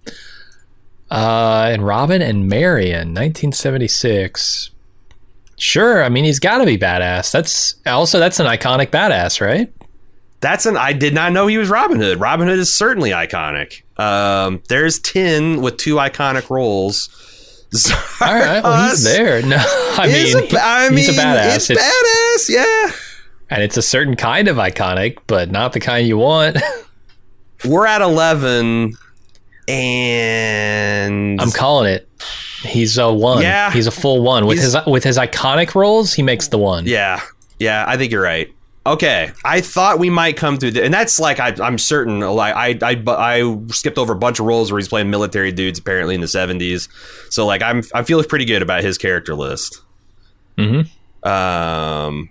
Uh, and Robin and Marion, nineteen seventy-six. Sure, I mean, he's got to be badass. That's also, that's an iconic badass, right?
That's an, I did not know he was Robin Hood. Robin Hood is certainly iconic. Um, there's ten with two iconic roles. Zardoz
All right, well, he's there. No, I mean,
a, I
he's
mean,
a badass.
It's, it's badass, yeah.
And it's a certain kind of iconic, but not the kind you want.
We're at eleven, and
I'm calling it. He's a one.
Yeah,
he's a full one with his with his iconic roles. He makes the one.
Yeah, yeah. I think you're right. Okay, I thought we might come through, the, and that's like I, I'm certain. Like I, I, I skipped over a bunch of roles where he's playing military dudes apparently in the seventies. So like I'm, I feel pretty good about his character list.
Mm-hmm.
Um,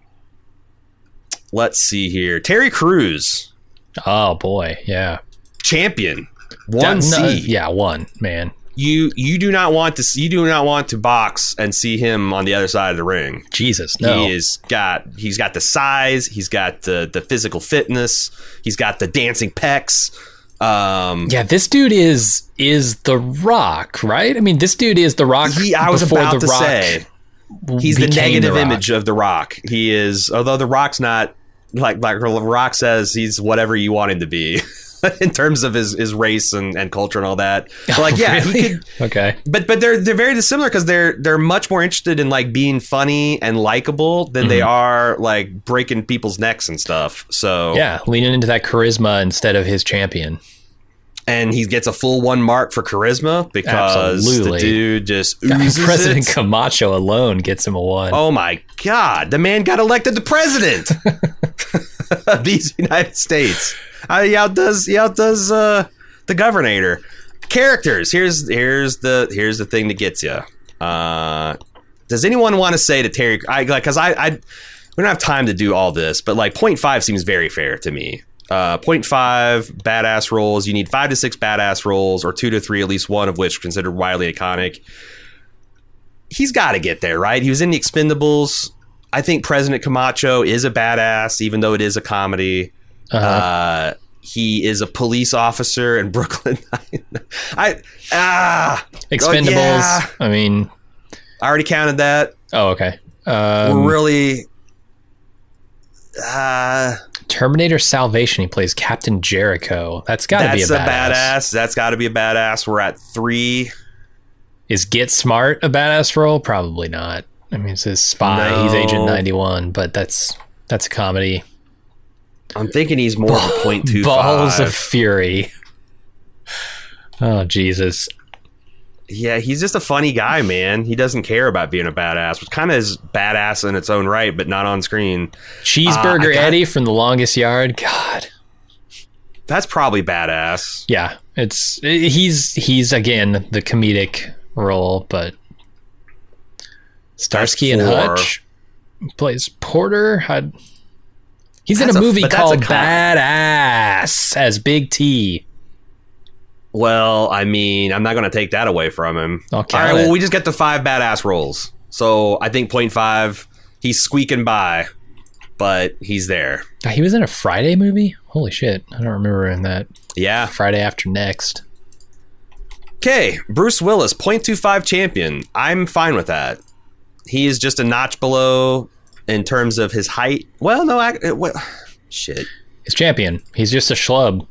let's see here, Terry Crews.
Oh boy, yeah,
champion, one C.
No, yeah, one man.
You you do not want to you do not want to box and see him on the other side of the ring.
Jesus, no.
He is got he's got the size, he's got the the physical fitness, he's got the dancing pecs. Um,
yeah, this dude is is the Rock, right? I mean, this dude is the Rock.
He, I was about
the
to
Rock
say he's the negative the image of the Rock. He is, although the Rock's not like like Rock says, he's whatever you want him to be. In terms of his, his race and, and culture and all that, but like yeah,
really?
he could.
Okay,
but but they're they're very dissimilar because they're they're much more interested in like being funny and likable than mm-hmm. they are like breaking people's necks and stuff. So
yeah, leaning into that charisma instead of his champion.
And he gets a full one mark for charisma because Absolutely. the dude just oozes
President
it.
Camacho alone gets him a one.
Oh my God, the man got elected the president of these United States. Uh, he outdoes he outdoes uh, the governor. Characters. Here's here's the here's the thing that gets you. Uh, does anyone want to say to Terry? I like because I, I we don't have time to do all this, but like point five seems very fair to me. Uh, point five badass roles. You need five to six badass roles, or two to three, at least one of which considered widely iconic. He's got to get there, right? He was in the Expendables. I think President Camacho is a badass, even though it is a comedy. Uh-huh. Uh, he is a police officer in Brooklyn. I ah
Expendables. Oh, yeah. I mean,
I already counted that.
Oh, okay. Um,
We're really uh,
Terminator Salvation. He plays Captain Jericho. That's got to be a badass.
a badass. That's got to be a badass. We're at three.
Is Get Smart a badass role? Probably not. I mean, it's his spy. No. He's Agent ninety-one, but that's that's a comedy.
I'm thinking he's more of a point two
Balls
five.
of Fury. Oh, Jesus.
Yeah, he's just a funny guy, man. He doesn't care about being a badass, which kind of is badass in its own right, but not on screen.
Cheeseburger uh, got, Eddie from The Longest Yard. God.
That's probably badass.
Yeah, it's he's he's again the comedic role, but Starsky and Hutch plays Porter. I'd, he's that's in a movie a, called a Badass as Big T.
Well, I mean, I'm not going to take that away from him.
Okay.
All right, well, we just get the five badass roles. So I think point five, he's squeaking by, but he's there.
He was in a Friday movie? Holy shit. I don't remember in that.
Yeah.
Friday After Next.
Okay, Bruce Willis, point two five champion. I'm fine with that. He is just a notch below in terms of his height. Well, no, I, it, what, shit.
He's champion. He's just a schlub.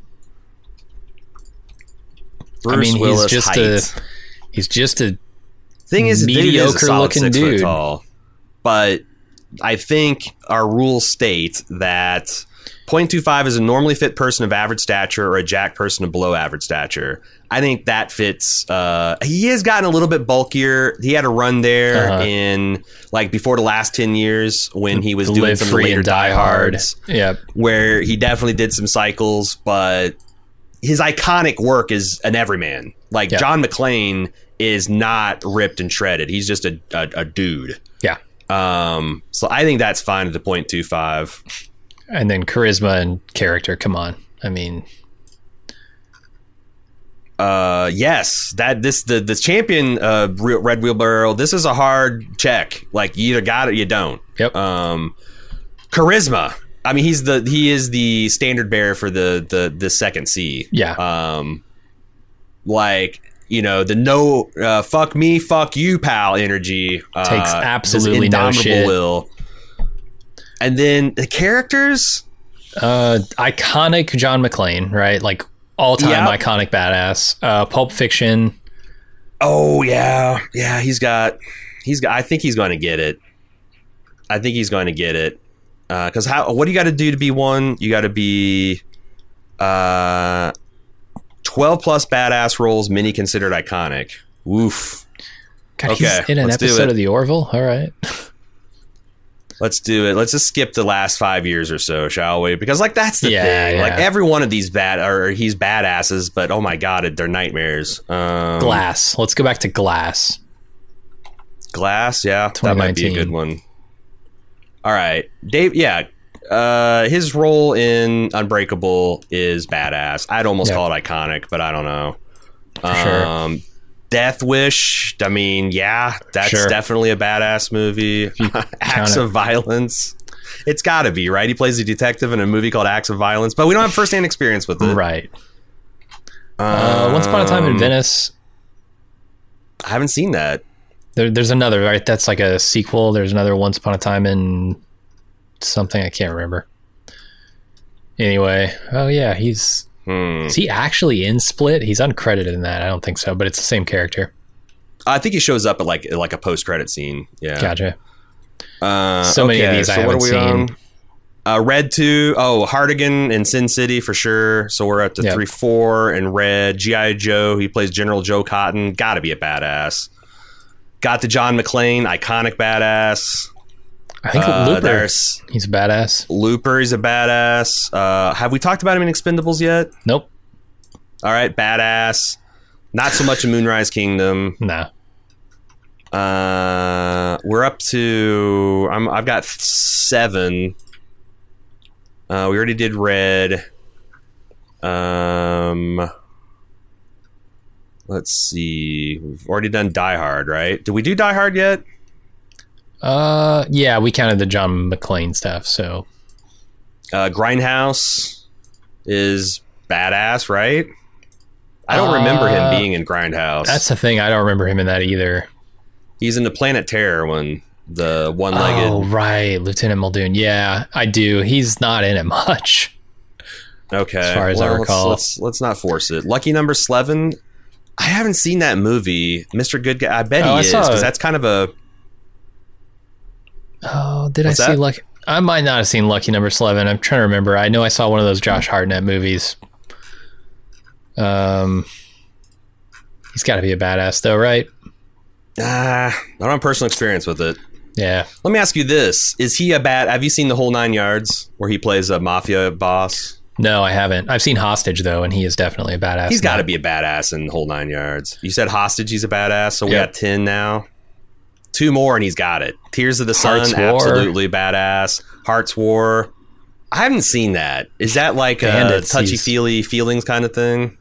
Bruce
I mean,
Willis
he's just
height.
a he's just a
thing is
mediocre looking
six
dude.
Foot tall, but I think our rules state that point two five is a normally fit person of average stature or a jacked person of below average stature. I think that fits. Uh, he has gotten a little bit bulkier. He had a run there uh-huh. in like before the last ten years when he was
the
doing
Live
some
Free
later
and
Die Hards.
Yep.
Where he definitely did some cycles, but his iconic work is an everyman. Like yep. John McClane is not ripped and shredded. He's just a, a, a dude.
Yeah.
Um. So I think that's fine at the point two five.
And then charisma and character. Come on. I mean.
Uh yes, that this the the champion uh Red Wheelbarrow. This is a hard check. Like you either got it, or you don't.
Yep.
Um, charisma. I mean, he's the he is the standard bearer for the the the second C.
Yeah.
Um, like you know the no uh, fuck me, fuck you, pal energy uh,
takes absolutely no shit.
Will. And then the characters.
Uh, iconic John McClane, right? Like. All-time yep. iconic badass. Uh, Pulp Fiction.
Oh yeah, yeah. He's got. He's got. I think he's going to get it. I think he's going to get it. Because uh, how? What do you got to do to be one? You got to be. Uh, twelve plus badass roles. Many considered iconic. Woof.
God, okay, he's in an episode of the Orville. All right.
Let's do it. Let's just skip the last five years or so, shall we? Because like that's the
yeah,
thing.
Yeah.
Like every one of these bad or he's badasses, but oh my god, they're nightmares. Um,
Glass. Let's go back to Glass.
Glass, yeah, that might be a good one. All right, Dave. Yeah, uh, his role in Unbreakable is badass. I'd almost
yep.
call it iconic, but I don't know.
For
um, sure. Death Wish. I mean, yeah, that's
sure.
definitely a badass movie. Acts of Violence. It's got to be, right? He plays a detective in a movie called Acts of Violence, but we don't have firsthand experience with it.
Right.
Um,
uh, Once Upon a Time in Venice.
I haven't seen that.
There, there's another, right? That's like a sequel. There's another Once Upon a Time in something. I can't remember. Anyway. Oh, yeah. He's...
Hmm.
Is he actually in Split? He's uncredited in that. I don't think so, but it's the same character.
I think he shows up at like like a post credit scene. Yeah,
gotcha.
Uh,
so many
okay,
of these
so
I haven't seen. On?
Uh, Red two. Oh, Hardigan and Sin City for sure. So we're up to yep. three four and Red. G I. Joe. He plays General Joe Cotton. Got to be a badass. Got the John McClane, iconic badass.
I think uh, Looper, he's a badass.
Looper, he's a badass. Uh, have we talked about him in Expendables yet?
Nope.
All right, badass. Not so much in Moonrise Kingdom.
No.
Uh, we're up to... I'm, I've got seven. Uh, we already did Red. Um, let's see. We've already done Die Hard, right? Did we do Die Hard yet?
Uh, yeah, we counted the John McClane stuff, so.
Uh, Grindhouse is badass, right? I don't uh, remember him being in Grindhouse.
That's the thing. I don't remember him in that either.
He's in the Planet Terror one, the one-legged.
Oh, right. Lieutenant Muldoon. Yeah, I do. He's not in it much.
Okay.
As far as
well,
I recall.
Let's, let's, let's not force it. Lucky Number Slevin. I haven't seen that movie. Mister Good Guy. I bet
oh,
he
I
is, because that's kind of a...
Oh, did
What's
I see
that?
Lucky? I might not have seen Lucky Number Eleven. I'm trying to remember. I know I saw one of those Josh Hartnett movies. Um, he's got to be a badass, though, right?
Ah, I don't have personal experience with it.
Yeah.
Let me ask you this: is he a bad? Have you seen The Whole Nine Yards, where he plays a mafia boss?
No, I haven't. I've seen Hostage, though, and he is definitely a badass.
He's got to be a badass in Whole Nine Yards. You said Hostage, he's a badass, so we yep. got ten now. Two more and he's got it. Tears of the Sun,
Hearts War.
Absolutely badass. Hearts War. I haven't seen that. Is that like Bandits, a touchy-feely feelings kind of thing?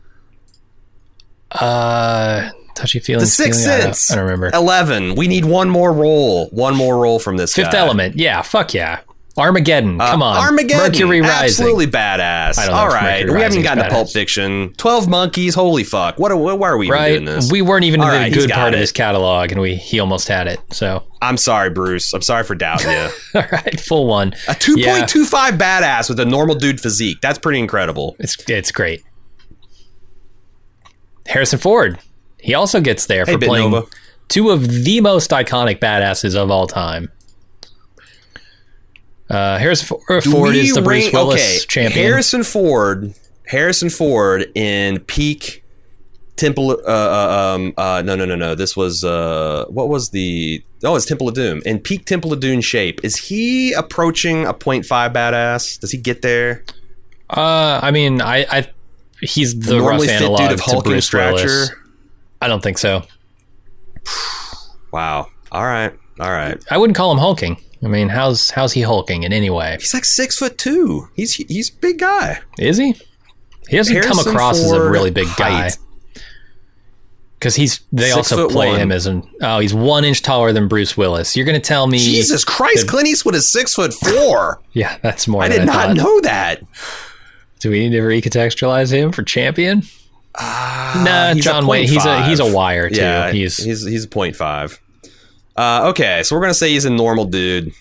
uh, touchy-feelings.
The Sixth
feeling?
Sense.
I don't, I don't remember.
eleven. We need one more roll. One more roll from this
Fifth
guy.
Element. Yeah, fuck yeah. Armageddon. Come
uh,
on.
Armageddon.
Mercury Rising.
Absolutely badass.
I don't know
All
if
right.
Mercury
We haven't
Rising's
gotten
badass.
to Pulp Fiction. twelve Monkeys. Holy fuck. What are, why are we even
right?
doing this?
We weren't even
All
in
right,
the good part
it.
of his catalog, and we he almost had it. So
I'm sorry, Bruce. I'm sorry for doubting you.
All right. Full one.
A two point two five yeah. badass with a normal dude physique. That's pretty incredible.
It's it's great. Harrison Ford. He also gets there
hey,
for playing
Nova.
two of the most iconic badasses of all time. Uh, Harrison Ford, Ford is the Bruce
rank,
Willis
okay,
champion.
Harrison Ford, Harrison Ford in peak Temple. Uh, uh, um, uh, no, no, no, no. This was uh, what was the? Oh, it's Temple of Doom. In peak Temple of Doom shape, is he approaching a point five badass? Does he get there?
Uh, I mean, I, I he's the
normally
rough
fit
analog
dude of
to
hulking
Bruce
stature.
Willis. I don't think so.
Wow. All right. All right.
I wouldn't call him hulking. I mean, how's how's he hulking in any way?
He's like six foot two. He's he's a big guy.
Is he? He doesn't
Harrison
come across as a
Ford
really big guy.
height.
Because he's they
Six
also
foot
play
one.
him as an oh he's one inch taller than Bruce Willis. You're gonna tell me
Jesus Christ, Clint Eastwood is six foot four.
yeah that's more.
I
than
did not
thought.
know that.
Do we need to recontextualize him for champion?
Uh,
Nah,
he's
John
a
Wayne. He's a he's a
point five.
wire too.
Yeah,
he's,
he's he's a point five. Uh, okay, so we're gonna say he's a normal dude.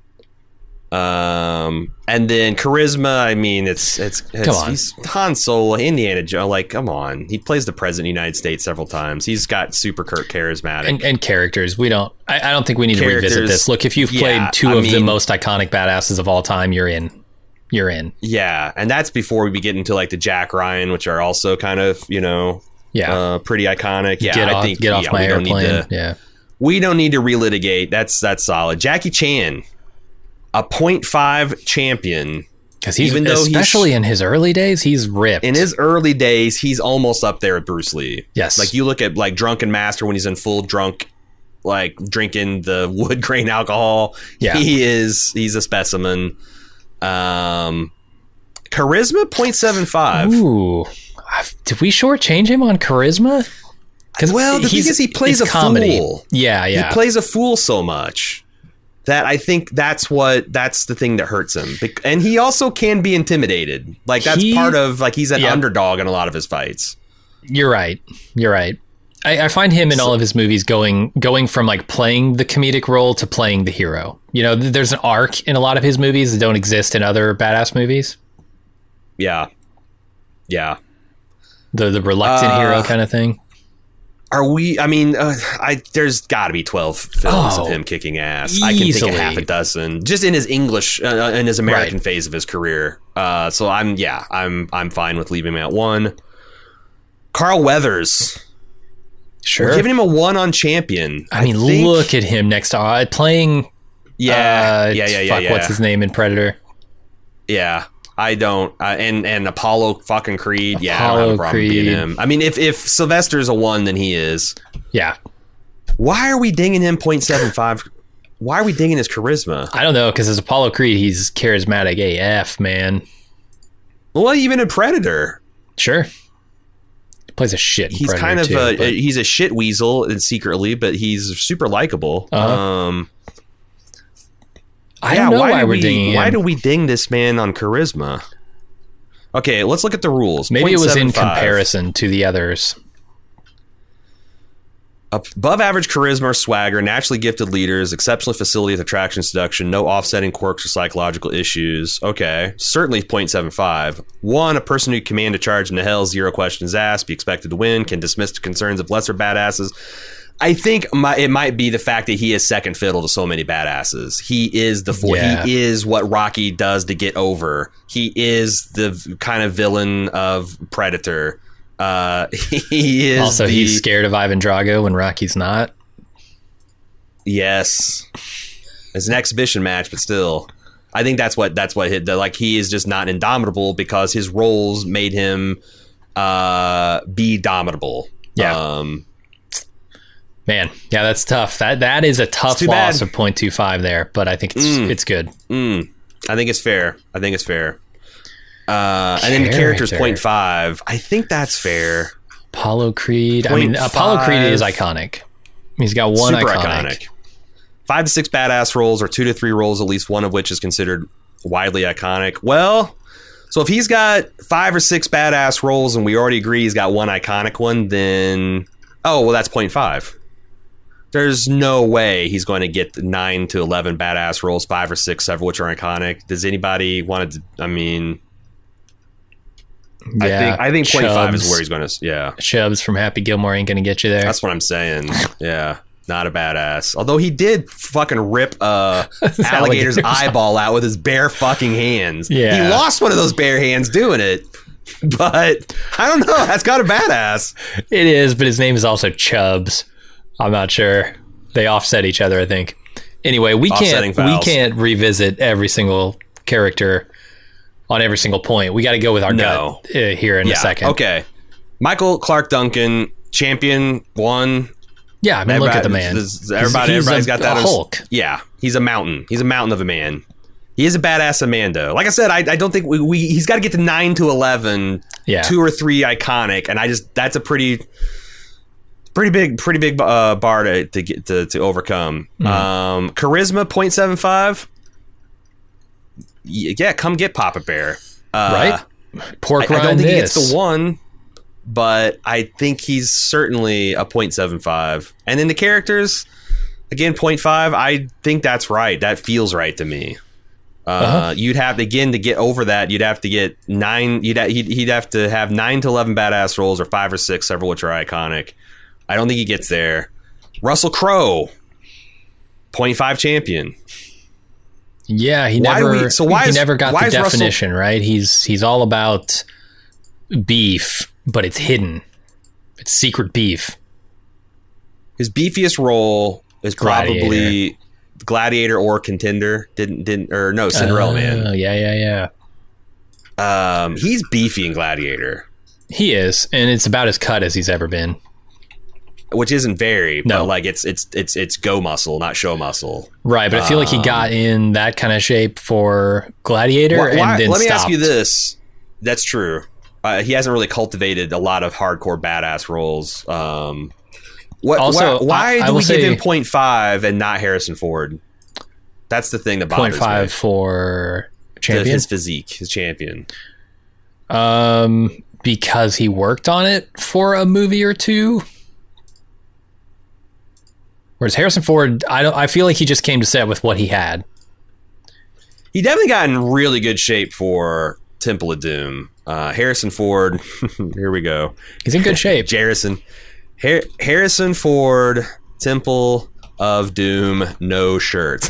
Um, and then charisma. I mean, it's it's, it's
Come on.
he's Han Solo, Indiana Jones. Like, come on, he plays the president of the United States several times. He's got super Kirk charismatic.
and, and characters. We don't. I, I don't think we need to revisit
Characters,
this. Look, if you've
yeah,
played two
I
of the
mean-
most iconic badasses of all time, you're in. You're in.
Yeah, and that's before we get into like the Jack Ryan, which are also kind of you know
Yeah.
uh, pretty iconic. Yeah,
get
I
off.
think
get off
yeah,
my
we don't need
airplane.
to-
Yeah.
We don't need to relitigate. That's that's solid. Jackie Chan, a point five champion.
Because he's
Even though he's-
especially in his early days, he's ripped.
In his early days, he's almost up there with Bruce Lee.
Yes.
Like you look at like Drunken Master when he's in full drunk, like drinking the wood grain alcohol.
Yeah.
He is he's a specimen. Um charisma point seven five.
Ooh, I've- did we shortchange him on charisma?
Well, the thing
he's-
is he plays
it's
a
comedy.
fool.
Yeah, yeah.
He plays a fool so much that I think that's what that's the thing that hurts him. Bec- And he also can be intimidated. Like that's
He-
part of like he's an
yeah.
underdog in a lot of his fights.
You're right. You're right. I, I find him in all of his movies going going from like playing the comedic role to playing the hero. You know, th- there's an arc in a lot of his movies that don't exist in other badass movies.
Yeah. Yeah.
The the reluctant
Uh,
hero kind of thing.
Are we? I mean, uh, I there's got to be twelve films
Oh,
of him kicking ass. I can think
easily.
of half a dozen just in his English, uh, in his American
Right.
phase of his career. Uh, so I'm, yeah, I'm, I'm fine with leaving him at one. Carl Weathers,
Sure.
we're giving him a one on Champion.
I mean,
think-
look at him next to uh, playing.
yeah,
uh,
yeah, yeah, yeah,
Fuck,
yeah.
what's his name in Predator?
Yeah, I don't. Uh, and and Apollo fucking Creed. yeah, I don't have
Apollo
a problem being
Creed.
him. I mean, if if Sylvester's a one, then he is.
Yeah.
Why are we dinging him point seven five? Why are we dinging his charisma?
I don't know, because as Apollo Creed, he's charismatic A F, man.
Well, even in Predator,
Sure. He plays a shit in
he's
Predator
kind of
too,
a
but-
he's a shit weasel and secretly, but he's super likable.
Uh-huh.
Um,
I
yeah,
don't know
why,
why,
do
we're
we,
dinging
Why
him.
do we ding this man on charisma? Okay, let's look at the rules.
Maybe it was in
point seven five.
comparison to the others.
Above average charisma or swagger, naturally gifted leaders, exceptional facility with attraction seduction, no offsetting quirks or psychological issues. Okay, certainly point seven five. One, a person who can command a charge into hell, zero questions asked, be expected to win, can dismiss the concerns of lesser badasses. I think my, it might be the fact that he is second fiddle to so many badasses. He is the four.
Yeah.
He is what Rocky does to get over. He is the kind of villain of Predator. Uh, he is
Also,
the,
he's scared of Ivan Drago when Rocky's not.
Yes, it's an exhibition match, but still, I think that's what that's what hit. The, like he is just not indomitable because his roles made him uh, be domitable.
Yeah.
Um,
Man, yeah, that's tough. That That is a tough
too
loss
bad.
of point two five there, but I think it's
Mm.
it's good.
mm, I think it's fair. I think it's fair. Uh, and then the character's
Character.
point five. I think that's fair.
Apollo Creed. I
Point
mean, Apollo Creed is
five.
iconic. He's got one
Super
iconic.
iconic. Five to six badass roles, or two to three roles, at least one of which is considered widely iconic. Well, so if he's got five or six badass roles, and we already agree he's got one iconic one, then oh well, that's point five. There's no way he's going to get the nine to eleven badass roles, five or six, several which are iconic. Does anybody want to? I mean, I
Yeah,
think I think point five is
Chubbs.
where he's going to. Yeah,
Chubbs from Happy Gilmore ain't going to get you there.
that's what I'm saying. Yeah. Not a badass. Although he did fucking rip uh, alligator's
alligator's
eyeball out with his bare fucking hands.
Yeah.
He lost one of those bare hands doing it. But I don't know. That's got a badass.
It is, but his name is also Chubbs. I'm not sure. They offset each other, I think. Anyway, we
Offsetting
can't we
fouls.
can't revisit every single character on every single point. We got to go with our
No.
gut uh, here in
Yeah.
a second.
Okay. Michael Clark Duncan, champion, one.
Yeah, I mean, look at the man.
This- Everybody,
He's- he's
everybody's
a-
got that.
a
as-
Hulk.
Yeah, he's a mountain. He's a mountain of a man. He is a badass Amando. Like I said, I, I don't think we, we he's got to get to nine to eleven,
Yeah.
two or three iconic, and I just that's a pretty, pretty big, pretty big uh, bar to, to get to, to overcome.
Mm.
Um, charisma point seven five. Yeah, come get Papa Bear. Uh,
Right? Pork
I, I
rind
don't think he
this.
gets the one, but I think he's certainly a point seven five. And then the characters, again, point five. I think that's right. That feels right to me. Uh,
Uh-huh.
You'd have again to get over that. You'd have to get nine. You'd ha- he'd, he'd have to have nine to eleven badass roles, or five or six, several which are iconic. I don't think he gets there. Russell Crowe, point five champion.
Yeah, he
Why do
never.
we- so why
he
is-
never got
why
the
is Russell-
definition right. He's he's all about beef, but it's hidden. It's secret beef.
His beefiest role is probably
Gladiator.
Gladiator or Contender. Didn't didn't or no Cinderella
Oh,
Man.
Yeah, yeah, yeah.
Um, he's beefy in Gladiator,
He is, and it's about as cut as he's ever been.
which isn't very,
No.
but like it's it's it's it's go muscle, not show muscle.
Right, but I feel like he got in that kind of shape for Gladiator,
Why- why-
and then
let me
stopped.
ask you this: that's true. Uh, he hasn't really cultivated a lot of hardcore badass roles. Um, what?
Also,
why why
I- I
do
will
we give
say-
him point five and not Harrison Ford? That's the thing that bothers
Point five
me.
for
The-
champion.
His physique, his champion.
Um, because he worked on it for a movie or two. Whereas Harrison Ford, I don't. I feel like he just came to set with what he had.
He definitely got in really good shape for Temple of Doom. Uh, Harrison Ford, here we go.
He's in good shape.
Harrison, Har- Harrison Ford, Temple of Doom, no shirt.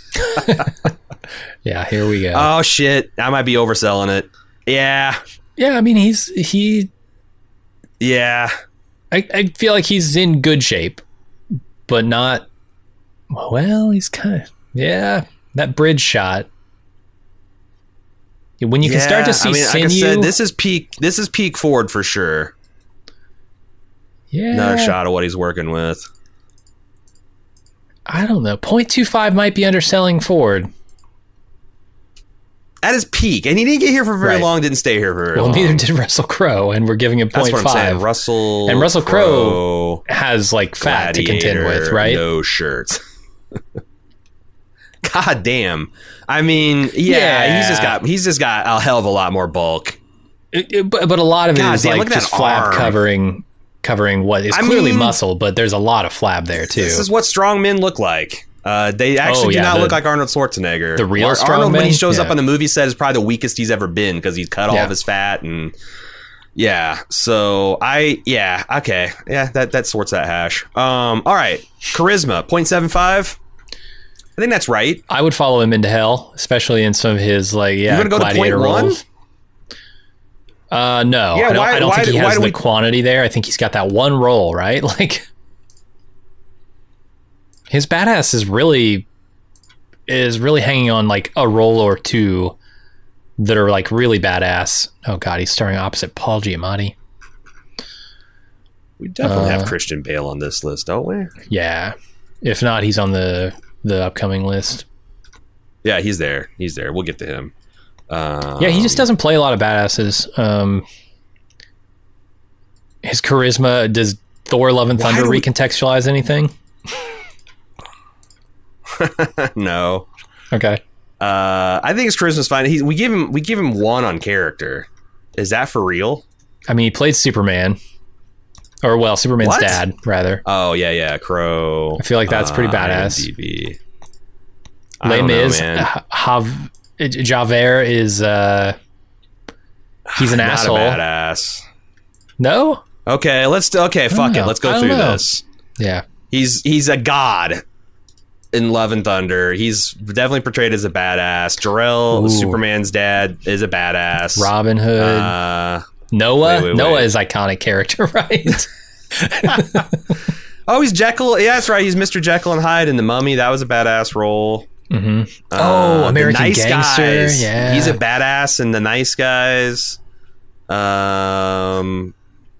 Yeah, here we go.
Oh shit, I might be overselling it. Yeah,
yeah, I mean, he's he.
yeah.
I, I feel like he's in good shape, but not. Well, he's kind of yeah. That bridge shot. When you can start to see
I mean,
sinew.
like I said, this is peak. This is peak Ford for sure.
yeah,
Another shot of what he's working with.
I don't know. point two five might be underselling Ford.
At his peak, and he didn't get here for very
Right.
long. Didn't stay here for very
Well,
long.
neither did Russell Crowe, and we're giving him
That's
point
what I'm saying.
five.
Russell
And Russell Crowe
Crowe,
has like fat to contend
Gladiator,
with, right?
No shirt. God damn. I mean, yeah,
Yeah.
he's just got he's just got a hell of a lot more bulk.
It- it- but, but a lot of it
God
is
damn,
like
look at
just
that
flab
arm.
covering covering what is
I
clearly
mean-
muscle, but there's a lot of flab there too.
This is what strong men look like. Uh, they actually
Oh,
do
yeah,
not
the-
look like Arnold Schwarzenegger.
the real
Ar-
strong
Arnold, when he
men?
shows up
Yeah.
on the movie set, is probably the weakest he's ever been because he's cut all
Yeah.
of his fat and yeah. So I yeah okay yeah that that sorts that hash. Um, all right, charisma point seven five. I think that's right.
I would follow him into hell, especially in some of his like yeah.
You're gonna go to
gladiator
point one?
roles. Uh, no,
Yeah,
I don't,
why-
I don't
why
think he
do- why
has
do
the
we-
quantity there. I think he's got that one role, right? Like his badass is really is really hanging on like a role or two that are like really badass. Oh god, he's starring opposite Paul Giamatti.
We definitely
Uh,
have Christian Bale on this list, don't we?
Yeah, if not, he's on the the upcoming list.
Yeah, he's there. He's there. We'll get to him. Um,
Yeah, he just doesn't play a lot of badasses. Um, his charisma, does Thor: Love and
Why
Thunder
do we-
recontextualize anything?
no.
Okay.
Uh, I think his charisma's fine. He, we give him we give him one on character. Is that for real?
I mean, he played Superman. Or, well, Superman's
What?
dad, rather.
Oh yeah, yeah. Crow.
I feel like that's pretty badass.
IMDb. I
Les
don't know,
Mis,
man.
H- Hav- Javert is, uh, he's an
Not
asshole.
a badass.
No?
Okay, let's do, okay.
don't
Fuck it.
know.
Let's
I
go
don't
through
know.
this.
Yeah.
He's he's a god in Love and Thunder. He's definitely portrayed as a badass. Jor-El,
Ooh.
Superman's dad, is a badass.
Robin Hood.
Uh,
Noah.
wait, wait,
Noah
wait.
is iconic character, right?
oh, he's Jekyll. Yeah, that's right. He's Mister Jekyll and Hyde in The Mummy. That was a badass role.
mm-hmm.
Uh,
Oh,
The
American
Nice
Gangster.
Guys.
Yeah.
He's a badass in The Nice Guys. Um,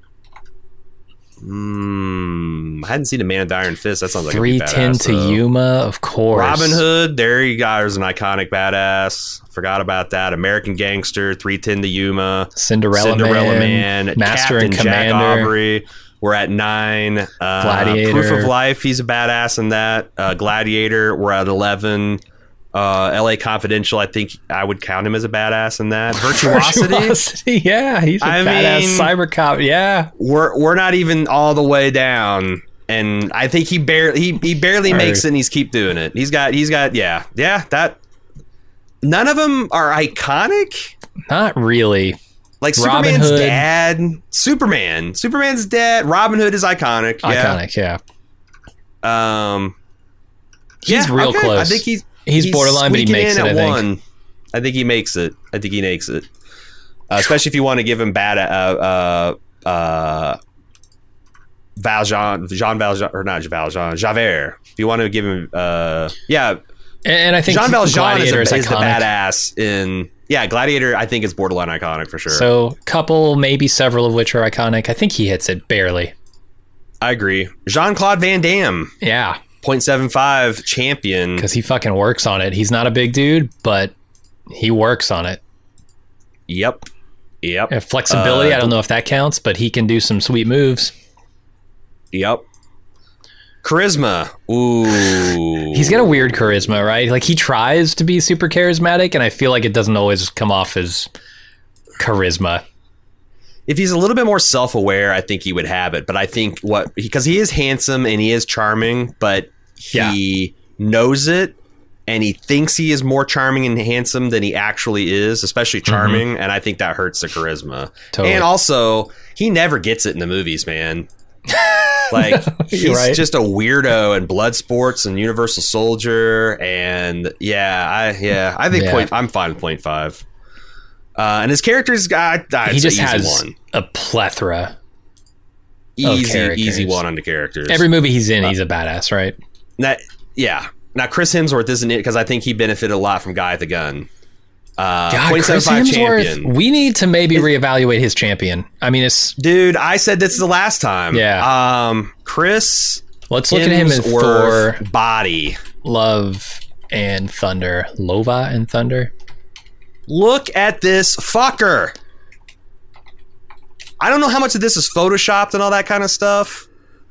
mm, I hadn't seen A Man with the Iron Fist. That sounds like
three ten to Yuma, of course.
Robin Hood. There you go. There's an iconic badass. Forgot about that. American Gangster. three ten to Yuma.
Cinderella,
Cinderella
Man,
Man.
Master
Captain
and
Jack
Commander.
Aubrey. We're at nine. Uh,
Gladiator.
Proof of Life. He's a badass in that. Uh, Gladiator. We're at eleven. Uh, L A Confidential. I think I would count him as a badass in that. Virtuosity.
Virtuosity, yeah, he's a
I
badass
mean-
cyber cop. Yeah,
We're we're not even all the way down, and I think he barely he, he barely
Or-
makes it. And he's keep doing it. He's got he's got yeah yeah that. None of them are iconic.
not really.
Like
Robin
Superman's
Hood.
dad, Superman, Superman's dad. Robin Hood is iconic. Yeah.
Iconic, yeah.
Um,
He's
yeah,
real
okay.
close.
I think he's
He's borderline, but he
squeaking
makes
in
it,
at
I think.
one. I think he makes it. I think he makes it. Uh, especially if you want to give him bad uh uh uh Valjean Jean Valjean or not Valjean Javert. If you want to give him uh yeah
And, and I think
Jean Valjean is,
Gladiator
a,
is,
is the
iconic.
badass in yeah Gladiator. I think is borderline iconic for sure.
So, couple, maybe several of which are iconic. I think he hits it barely.
I agree. Jean-Claude Van Damme,
Yeah,
point seven five champion.
because he fucking works on it. He's not a big dude, but he works on it.
Yep. Yep.
And flexibility,
Uh,
I don't know if that counts, but he can do some sweet moves.
Yep. Charisma. Ooh.
He's got a weird charisma, right? Like, he tries to be super charismatic, and I feel like it doesn't always come off as charisma.
If he's a little bit more self-aware, I think he would have it. But I think what because he is handsome and he is charming, but he knows it and he thinks he is more charming and handsome than he actually is, especially charming. And I think that hurts the charisma.
Totally.
And also, he never gets it in the movies, man. Like he's
right.
just a weirdo in Bloodsports and Universal Soldier, and yeah, I yeah, I think
Yeah.
point. I'm fine with point five. Uh, and his character's got uh,
He
it's
just
an easy
has
one.
a plethora.
Easy,
characters.
easy one on the characters.
Every movie he's in, he's a badass, right?
that, yeah. Now Chris Hemsworth isn't it because I think he benefited a lot from Guy at the Gun. Uh,
God,
point seven
Chris
five
Hemsworth,
champion,
we need to maybe reevaluate his champion. I mean, it's
dude. I said this the last time.
Yeah.
Um, Chris.
let's look at him in Thor,
Hemsworth body.
Love and Thunder, Lova and Thunder.
Look at this fucker. I don't know how much of this is photoshopped and all that kind of stuff,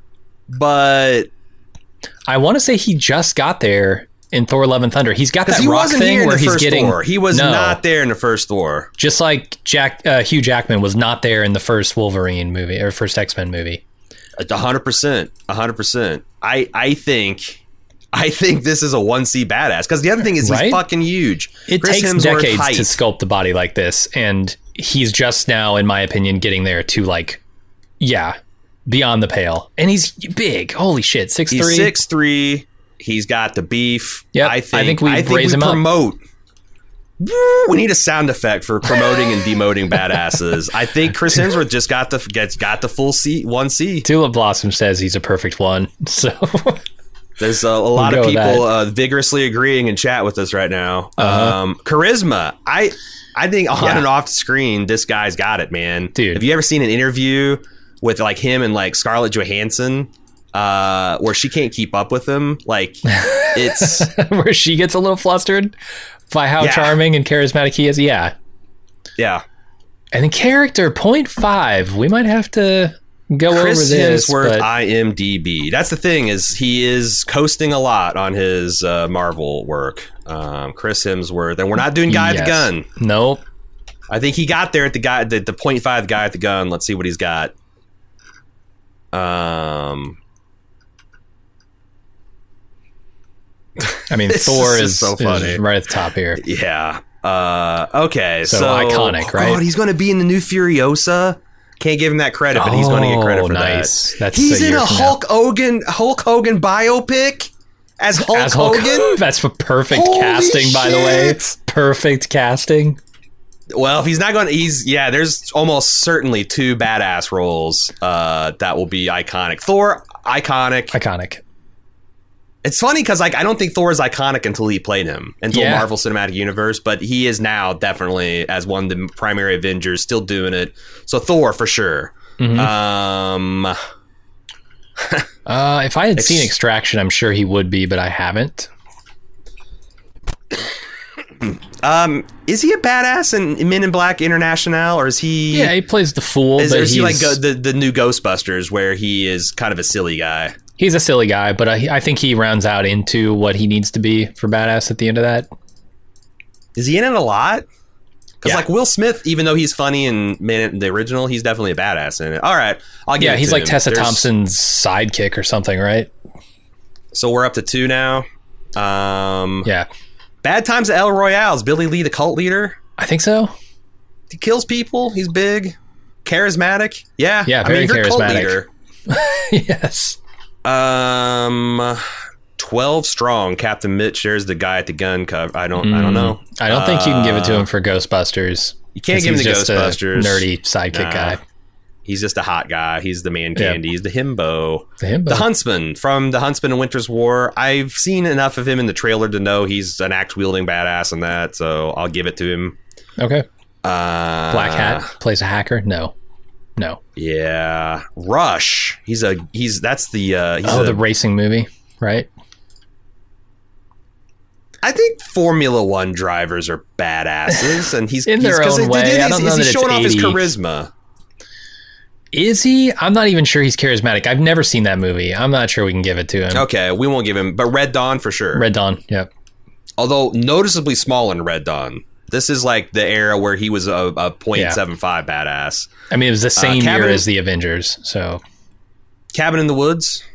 but
I want to say he just got there in Thor: Love and Thunder. He's got that
he
rock
wasn't
thing
here in
where
the
he's
first
getting.
Thor. He was
No.
not there in the first Thor.
Just like Jack uh, Hugh Jackman was not there in the first Wolverine movie or first X-Men movie.
A hundred percent, a hundred percent. I I think, I think this is a one C badass because the other thing is he's
Right?
fucking huge.
It
Chris
takes
Hemsworth
decades
height.
to sculpt the body like this, and he's just now, in my opinion, getting there to like, yeah, beyond the pale. And he's big. Holy shit, six
He's
three.
six three. He's got the beef.
Yep,
I
I
think.
think we
I think
raise
we
him up.
promote. Woo, we need a sound effect for promoting and demoting badasses. I think Chris Hemsworth just got the gets got the full C one C.
Tulip Blossom says he's a perfect one. So
There's a, a lot
go
of
with
people
that.
uh, vigorously agreeing in chat with us right now.
Uh-huh.
Um, charisma. I I think on
Yeah.
and off the screen, this guy's got it, man.
Dude.
Have you ever seen an interview with like him and like Scarlett Johansson, uh, where she can't keep up with him? Like it's
where she gets a little flustered by how
Yeah.
charming and charismatic he is. Yeah.
yeah.
And the character, point five. We might have to go
Chris
over this.
Hemsworth,
but
I M D B. That's the thing is he is coasting a lot on his uh, Marvel work. Um, Chris Hemsworth, and we're not doing Guy at the
Yes.
Gun.
Nope.
I think he got there at the guy, the, the point five guy at the gun. Let's see what he's got. Um,
I mean,
This
Thor
is
is,
so
is
funny.
right at the top here.
yeah. Uh, okay.
So
So,
iconic,
oh,
right?
God, he's going to be in the new Furiosa. Can't give him that credit, but he's going to get credit for
nice.
that.
That's
he's
a
in
year
a
from
Hulk Hogan Hulk Hogan biopic as Hulk
As Hulk
Hogan.
That's perfect
Holy
casting, by the way.
shit.
Perfect casting.
Well, if he's not going to, he's, yeah, there's almost certainly two badass roles uh, that will be iconic. Thor, iconic.
Iconic.
It's funny because like I don't think Thor is iconic until he played him, until
Yeah.
Marvel Cinematic Universe, but he is now definitely as one of the primary Avengers, still doing it. So Thor for sure.
Mhm.
Um,
Uh, if I had
Ex-
seen Extraction, I'm sure he would be, but I haven't.
um, is he a badass in Men in Black International, or is he?
Yeah, he plays the fool,
Is,
but
or is he like
he's,
go, the the new Ghostbusters, where he is kind of a silly guy?
he's a silly guy, but I, I think he rounds out into what he needs to be for badass at the end of that.
Is he in it a lot? Because
Yeah.
like Will Smith, even though he's funny in Man in the original, he's definitely a badass in it. All right, I'll give
Yeah,
it
he's
to
like
him.
Tessa
There's-
Thompson's sidekick or something, right?
So we're up to two now. Um,
Yeah,
Bad Times at El Royale. Is Billy Lee the cult leader?
I think so.
He kills people. He's big, charismatic. Yeah,
Yeah,
I
very
mean, if you're a cult
charismatic.
leader.
Yes.
Um, twelve strong. Captain Mitch shares the guy at the gun cover. I don't. I don't know.
I don't think you can give it to
Uh,
him for Ghostbusters.
You can't
'cause
give him
he's
the
just a
Ghostbusters.
nerdy sidekick
Nah.
guy.
He's just a hot guy. He's the man
Yeah.
candy. He's the himbo.
The himbo.
The Huntsman from The Huntsman and Winter's War. I've seen enough of him in the trailer to know he's an axe wielding badass in that, so I'll give it to him.
Okay.
Uh,
Black Hat plays a hacker. No, no.
Yeah, Rush. He's a he's that's the uh, he's
Oh,
a,
the racing movie, right?
I think Formula One drivers are badasses, and he's
In
he's,
their
'cause
own
it-
way.
Is,
I don't know
is he
that it's
showing off his
eighty.
charisma?
Is he? I'm not even sure he's charismatic. I've never seen that movie. I'm not sure we can give it to him.
Okay, we won't give him, but Red Dawn for sure.
Red Dawn. Yep.
Although noticeably small in Red Dawn. This is like the era where he was a, a point seven five badass.
I mean, it was the same
Cabin-
year as the Avengers. So
Cabin in the Woods.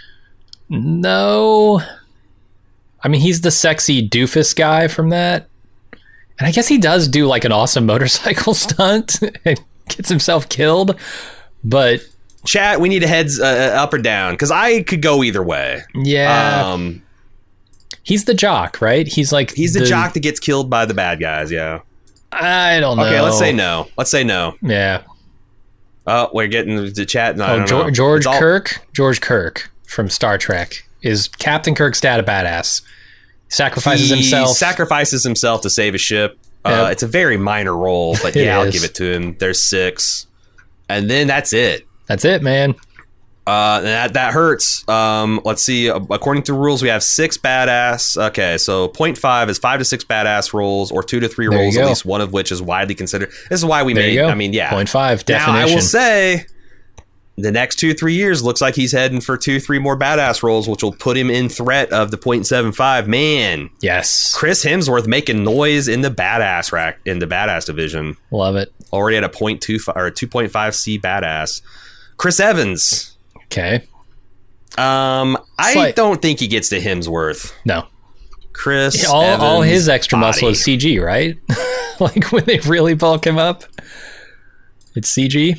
no. I mean, he's the sexy doofus guy from that. And I guess he does do like an awesome motorcycle stunt and gets himself killed. But
Chat, we need a heads uh, up or down because I could go either way.
yeah,
Um,
he's the jock, right? He's like
he's the, jock that gets killed by the bad guys. Yeah.
I don't know.
Okay, let's say no. Let's say no.
Yeah.
Oh, we're getting the chat. No, I
Oh,
don't
George,
know.
George
It's all-
Kirk. George Kirk from Star Trek is Captain Kirk's dad. A badass. Sacrifices
he
himself.
sacrifices himself to save a ship. Uh,
Yep.
It's a very minor role, but
It
yeah, I'll
is.
give it to him. There's six, and then that's it.
That's it, man.
Uh, that that hurts. Um, let's see. According to rules, we have six badass. Okay, so point five is five to six badass rolls, or two to three
There you
rolls, at
go.
least one of which is widely considered. This is why we
There
made.
you go.
I mean, yeah.
Point five
Now I
definition.
will say, the next two three years looks like he's heading for two three more badass rolls, which will put him in threat of the point seven five. Man,
Yes.
Chris Hemsworth making noise in the badass rack in the badass division.
Love it.
Already at a point two or two point five C badass. Chris Evans.
Okay.
Um, I
Slight-
don't think he gets to Hemsworth.
No.
Chris,
All, all
Evans'
his extra
body.
muscle is C G, right? Like when they really bulk him up, it's C G.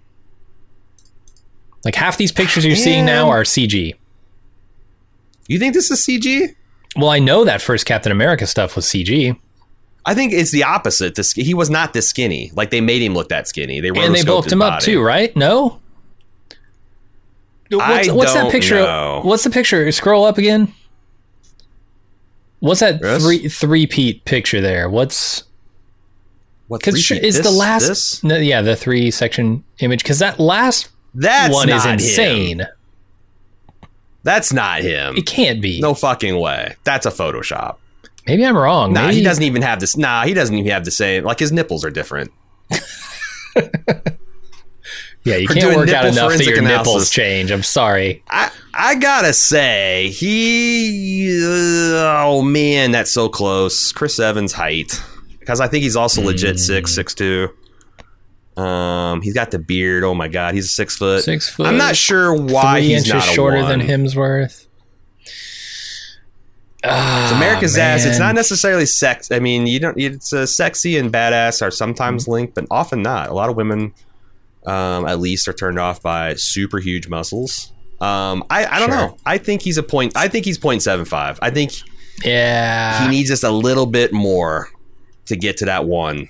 Like half these pictures you're seeing now are C G.
You think this is C G?
Well, I know that first Captain America stuff was C G.
I think it's the opposite. This, he was not this skinny. Like they made him look that skinny. They
And they
rotoscoped
bulked
his
him up
body.
too, right? No? What's,
I
what's that
don't
picture?
know.
What's the picture? Scroll up again. What's that
Yes?
three three-peat picture there? What's
What
because
three-peat?
is the
This-
last
this?
no, yeah the three section image because that last
That's
one is
not
insane.
him. That's not him.
It can't be.
No fucking way. That's a Photoshop.
Maybe I'm wrong.
Nah,
Maybe
he doesn't even have this. Nah, he doesn't even have the same. Like his nipples are different.
Yeah, you
We're
can't
doing
work out
nipple
enough that
forensic
your nipples
analysis.
change. I'm sorry.
I I gotta say he. Oh man, that's so close. Chris Evans' height, because I think he's also legit six six two. Um, he's got the beard. Oh my god, he's six foot.
Six foot.
I'm not sure why
three
he's
inches
not a
shorter
one.
than Hemsworth. Ah,
It's America's ass. It's
man.
not necessarily sex. I mean, you don't. It's uh, sexy and badass are sometimes linked, but often not. A lot of women um, at least, are turned off by super huge muscles. Um, I, I don't
Sure.
know. I think he's a point. I think he's point seven five. I think
Yeah.
he needs just a little bit more to get to that one.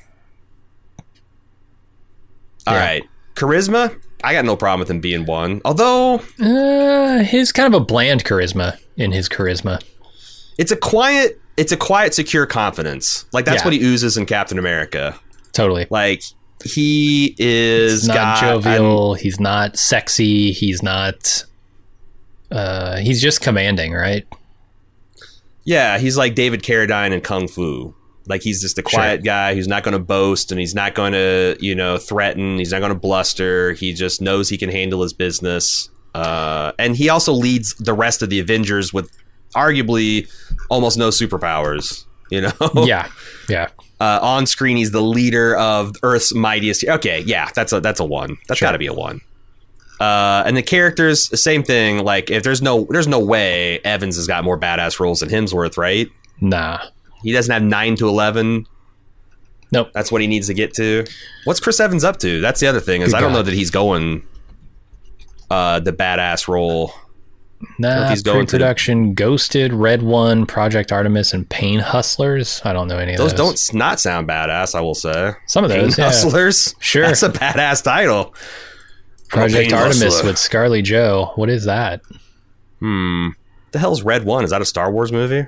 All
Yeah.
right, charisma. I got no problem with him being one. Although
Uh, his kind of a bland charisma in his charisma.
it's a quiet, it's a quiet, secure confidence. Like that's
Yeah.
what he oozes in Captain America.
Totally.
Like he is
He's not
got,
jovial. He's not sexy. He's not. Uh, he's just commanding, right?
Yeah, he's like David Carradine in Kung Fu. Like he's just a quiet
Sure.
guy who's not going to boast and he's not going to, you know, threaten. He's not going to bluster. He just knows he can handle his business. Uh, and he also leads the rest of the Avengers with arguably almost no superpowers. You know,
Yeah. Yeah.
uh, on screen he's the leader of Earth's mightiest. Okay, yeah, that's a that's a one. That's
Sure.
got to be a one. Uh, and the characters, the same thing. Like if there's no there's no way Evans has got more badass roles than Hemsworth, right?
Nah.
He doesn't have nine to eleven.
Nope.
That's what he needs to get to. What's Chris Evans up to? That's the other thing is
Good
I don't
God.
know that he's going uh, the badass role.
Nah.
he's going to-
Pre-production, Ghosted, Red One, Project Artemis, and Pain Hustlers. I don't know any of
Those
those.
don't s- not sound badass. I will say
Some of
Pain
those, yeah.
Hustlers.
Sure.
That's a badass title.
Project
Pain
Artemis
Hustler.
with Scarlet Joe. What is that?
Hmm. The hell's Red One? Is that a Star Wars movie?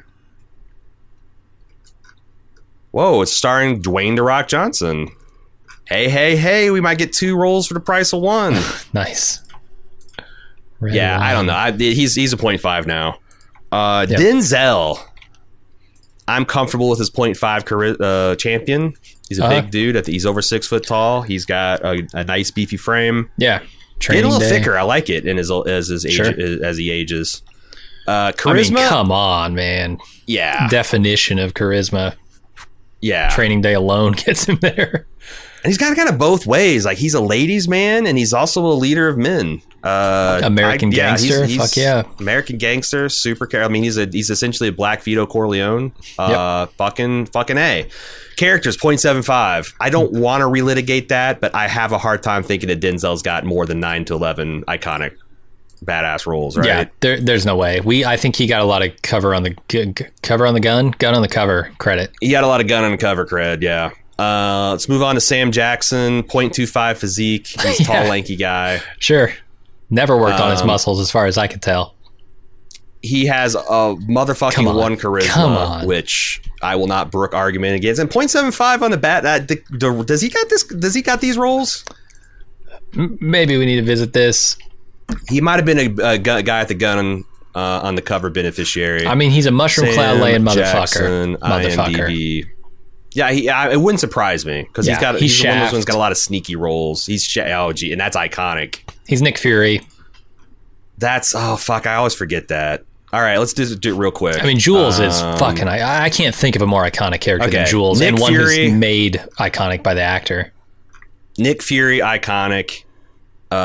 Whoa! It's starring Dwayne The Rock Johnson. Hey, hey, hey! We might get two roles for the price of one.
Nice. Red
Yeah, I
One.
don't know. I, he's he's a point five now. Uh,
Yep.
Denzel. I'm comfortable with his point five chari- uh, champion. He's a
Uh-huh.
big dude. At the, he's over six foot tall. He's got a, a nice beefy frame.
Yeah.
Getting
Training
a little
day.
thicker. I like it in his as his age
Sure.
as he ages. Uh,
I mean,
charisma.
come on, man.
yeah,
Definition of charisma.
yeah.
Training day alone gets him there.
And he's got kind of both ways. Like he's a ladies' man, and he's also a leader of men. Uh,
American
I- yeah, he's-
gangster?
he's
Fuck yeah.
American gangster, super. Char- I mean, he's a he's essentially a Black Vito Corleone. Uh, fucking fucking a. Characters point seven five. I don't want to relitigate that, but I have a hard time thinking that Denzel's got more than nine to eleven iconic badass roles. Right?
Yeah, there, there's no way. We, I think he got a lot of cover on the g- g- cover on the gun, gun on the cover credit.
He got a lot of gun on the cover cred. Yeah. Uh, let's move on to Sam Jackson. point two five physique. He's a tall,
Yeah.
lanky guy.
Sure, never worked on his
Um,
muscles as far as I could tell.
He has a motherfucking
Come on.
one charisma,
Come on.
which I will not brook argument against. And point seven five on the bat. That the, the, does he got this? Does he got these roles?
M- Maybe we need to visit this.
He might have been a, a gu- guy at the gun uh, on the cover beneficiary.
I mean, he's a mushroom cloud
Sam
laying motherfucker.
Jackson,
Motherfucker.
IMDb. Yeah, he, I, it wouldn't surprise me because
Yeah,
he's got
he's
he's, one of those
Shaft.
ones got a lot of sneaky roles. He's Sha- oh gee, and that's iconic.
He's Nick Fury.
That's oh fuck, I always forget that. All right, let's do, do it real quick.
I mean, Jules is
Um,
fucking. I, I can't think of a more iconic character
Okay,
than Jules,
Nick
and one
Fury.
who's made iconic by the actor.
Nick Fury, iconic. Uh,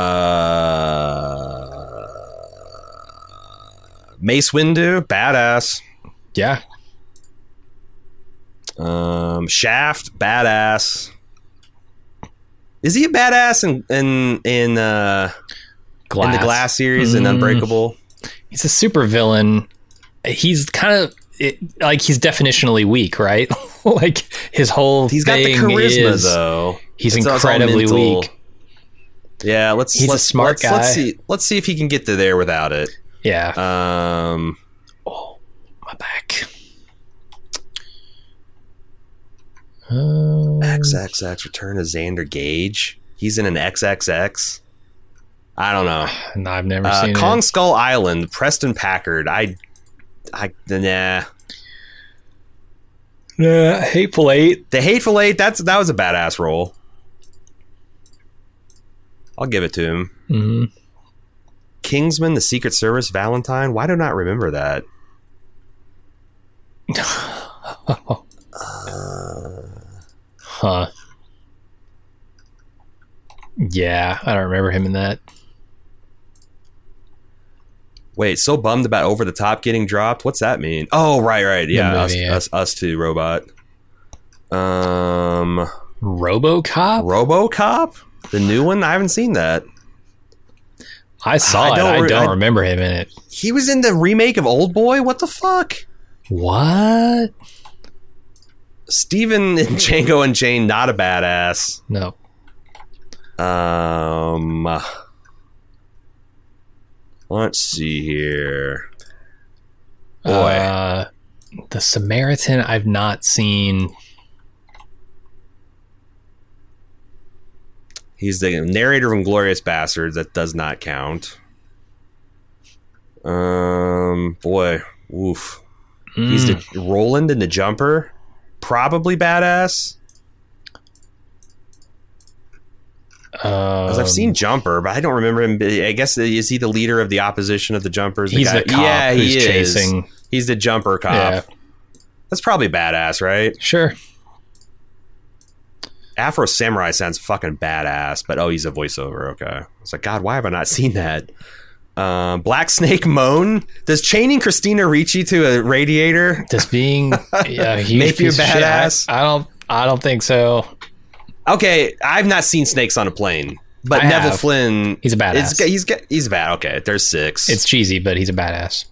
Mace Windu, badass.
Yeah,
Um, Shaft, badass. Is he a badass in in in, uh,
Glass.
in the Glass series and
Mm.
Unbreakable?
He's a super villain. He's kind of it, like he's definitionally weak, right? Like his whole
He's got the
thing
charisma
is,
though.
He's
It's all
incredibly
mental.
weak.
Yeah, let's.
He's a
let's,
smart
let's, Let's
guy.
see. Let's see if he can get to there without it.
Yeah.
Um,
oh, my back. Um,
X X X Return of Xander Gage. He's in an X X X. I don't know.
no, I've never
Uh,
seen
Kong
it.
Skull Island. Preston Packard. I. I nah.
Uh, Hateful Eight.
The Hateful Eight. That's that was a badass role. I'll give it to him.
Mm-hmm.
Kingsman, the Secret Service, Valentine. Why do I not remember that?
Huh. Yeah, I don't remember him in that.
Wait, so bummed about Over the Top getting dropped. What's that mean? Oh, right, right. Yeah, us,
movie, yeah.
us, us too, Robot. Um,
RoboCop?
RoboCop. The new one? I haven't seen that.
I saw
I
it.
don't
I
re-
don't
I-
remember him in it.
He was in the remake of Old Boy? What the fuck?
What?
Steven in Django Unchained, not a badass.
No.
Um, let's see here. Boy.
Uh, the Samaritan, I've not seen.
He's the narrator from Glorious Bastards. That does not count. Um, boy, oof.
Mm.
He's the Roland in The Jumper. Probably badass. Because
Um,
I've seen Jumper, but I don't remember him. I guess is he the leader of the opposition of the Jumpers? The
he's
guy?
the cop
yeah,
who's
he is.
chasing.
He's the Jumper cop.
Yeah.
That's probably badass, right?
Sure.
Afro Samurai sounds fucking badass, but oh, he's a voiceover. Okay. It's like, God, why have I not seen that? Um, Black Snake Moan. Does chaining Christina Ricci to a radiator
Does being a huge
make you a
piece of shit, I-
badass?
I don't. I don't think so.
Okay, I've not seen Snakes on a Plane, but
I
Neville
have.
Flynn.
He's a badass.
Is, he's he's bad. Okay, there's six.
It's cheesy, but he's a badass.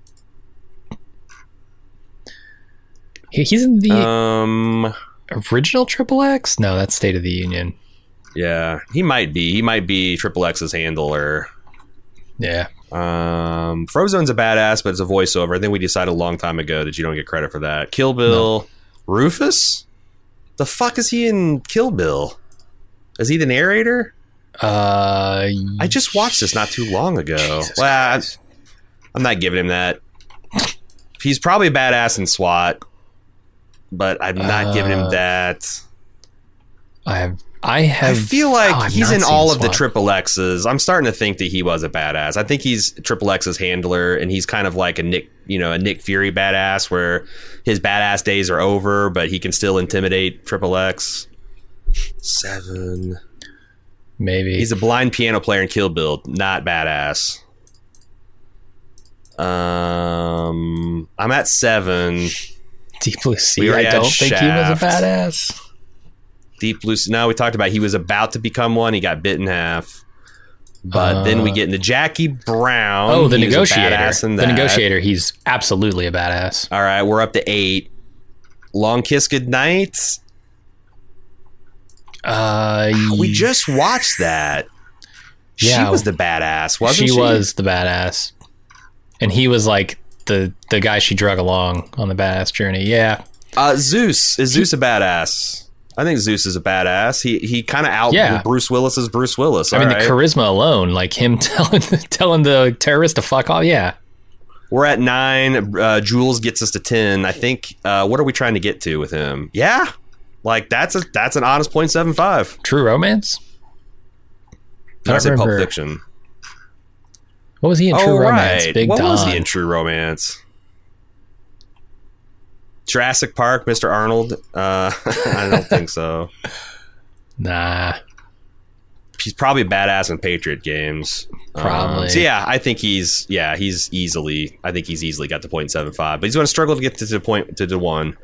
He, he's in the
um.
original Triple X. No, that's State of the Union.
Yeah, he might be. He might be Triple X's handler.
Yeah.
Um, Frozone's a badass, but it's a voiceover. I think we decided a long time ago that you don't get credit for that. Kill Bill, no. Rufus. The fuck is he in Kill Bill? Is he the narrator?
Uh,
I just watched this not too long ago.
Jesus
well,
Christ.
I'm not giving him that. He's probably a badass in SWAT, but I'm not
uh,
giving him that.
I have. I have.
I feel like
oh,
he's
not
in
seen
all of the
SWAT.
Triple X's. I'm starting to think that he was a badass. I think he's Triple X's handler, and he's kind of like a Nick, you know, a Nick Fury badass, where his badass days are over, but he can still intimidate Triple X. Seven.
Maybe
He's a blind piano player in Kill Bill, not badass. Um, I'm at seven.
Deep Blue Sea.
We already
I
had
don't think he was a
Shaft.
badass.
Deep Blue. No, we talked about he was about to become one. He got bit in half. But
Uh,
then we get into Jackie Brown.
Oh, the
He was a
negotiator.
badass in
The
that.
negotiator. He's absolutely a badass.
All right, we're up to eight. Long Kiss Goodnight.
Uh,
We just watched that.
Yeah.
She was the badass, wasn't she?
she was the badass, and he was like the the guy she drug along on the badass journey. Yeah.
Uh, Zeus. Is Zeus a badass? I think Zeus is a badass. He he kind of out
Yeah.
Bruce Willis as Bruce Willis.
I mean,
All right.
the charisma alone, like him telling telling the terrorist to fuck off. Yeah.
We're at nine. Uh, Jules gets us to ten. I think. Uh, what are we trying to get to with him? Yeah, like that's a that's an honest point seven five.
True Romance.
I
don't
say Pulp
remember.
Fiction.
What was he in True
Oh
Romance?
right,
Big
what
Don.
was he in True Romance? Jurassic Park, Mister Arnold. Uh, I don't think so.
Nah.
He's probably a badass in Patriot Games.
Probably.
Um, so yeah, I think he's yeah he's easily. I think he's easily got the point seven five, but he's going to struggle to get to the point to the one.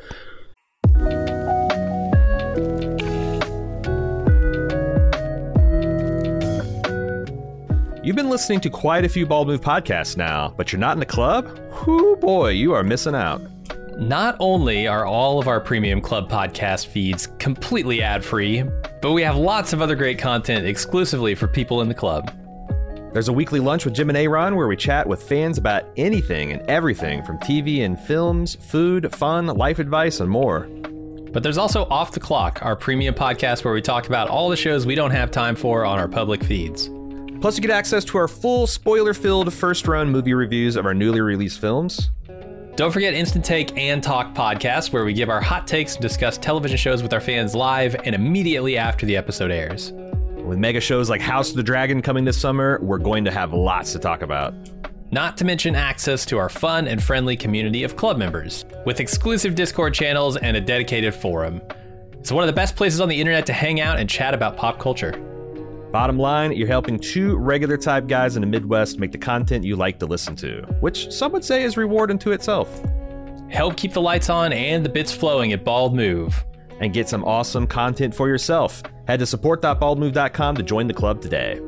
You've been listening to quite a few Bald Move podcasts now, but you're not in the club? Whoo boy, you are missing out.
Not only are all of our premium club podcast feeds completely ad-free, but we have lots of other great content exclusively for people in the club.
There's a weekly lunch with Jim and Aaron where we chat with fans about anything and everything from T V and films, food, fun, life advice, and more.
But there's also Off the Clock, our premium podcast where we talk about all the shows we don't have time for on our public feeds.
Plus, you get access to our full spoiler-filled first-round movie reviews of our newly released films.
Don't forget Instant Take and Talk podcasts, where we give our hot takes and discuss television shows with our fans live and immediately after the episode airs.
With mega shows like House of the Dragon coming this summer, we're going to have lots to talk about.
Not to mention access to our fun and friendly community of club members, with exclusive Discord channels and a dedicated forum. It's one of the best places on the internet to hang out and chat about pop culture.
Bottom line, you're helping two regular type guys in the Midwest make the content you like to listen to, which some would say is reward unto itself.
Help keep the lights on and the bits flowing at Bald Move.
and get some awesome content for yourself. Head to support dot bald move dot com to join the club today.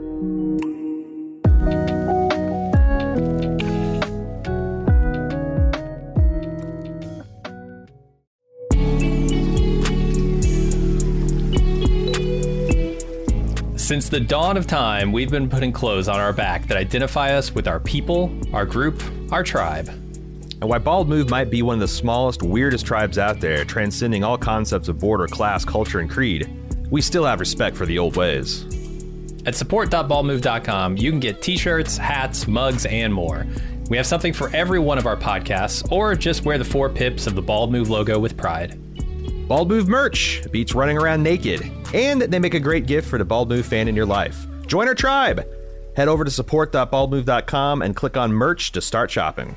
Since the dawn of time, we've been putting clothes on our back that identify us with our people, our group, our tribe.
And while Bald Move might be one of the smallest, weirdest tribes out there, transcending all concepts of border, class, culture, and creed, we still have respect for the old ways.
At support dot bald move dot com, you can get t-shirts, hats, mugs, and more. We have something for every one of our podcasts, or just wear the four pips of the Bald Move logo with pride.
Bald Move merch beats running around naked, and they make a great gift for the Bald Move fan in your life. Join our tribe. Head over to support dot bald move dot com and click on merch to start shopping.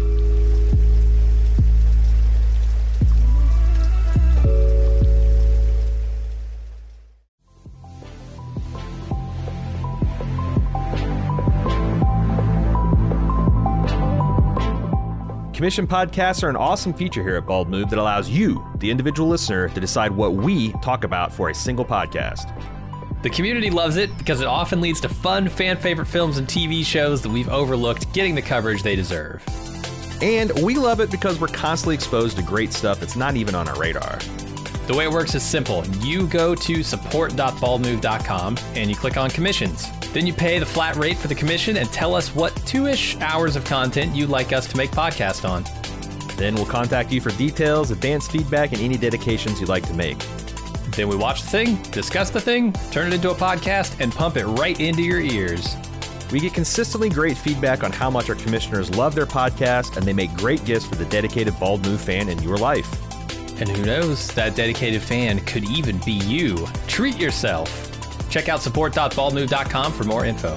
Commission podcasts are an awesome feature here at Bald Move that allows you, the individual listener, to decide what we talk about for a single podcast.
The community loves it because it often leads to fun, fan-favorite films and T V shows that we've overlooked getting the coverage they deserve.
And we love it because we're constantly exposed to great stuff that's not even on our radar.
The way it works is simple. You go to support dot bald move dot com and you click on commissions. Then you pay the flat rate for the commission and tell us what two-ish hours of content you'd like us to make podcast on.
Then we'll contact you for details, advanced feedback, and any dedications you'd like to make.
Then we watch the thing, discuss the thing, turn it into a podcast, and pump it right into your ears.
We get consistently great feedback on how much our commissioners love their podcast, and they make great gifts for the dedicated Bald Move fan in your life.
And who knows, that dedicated fan could even be you. Treat yourself. Check out support dot bald move dot com for more info.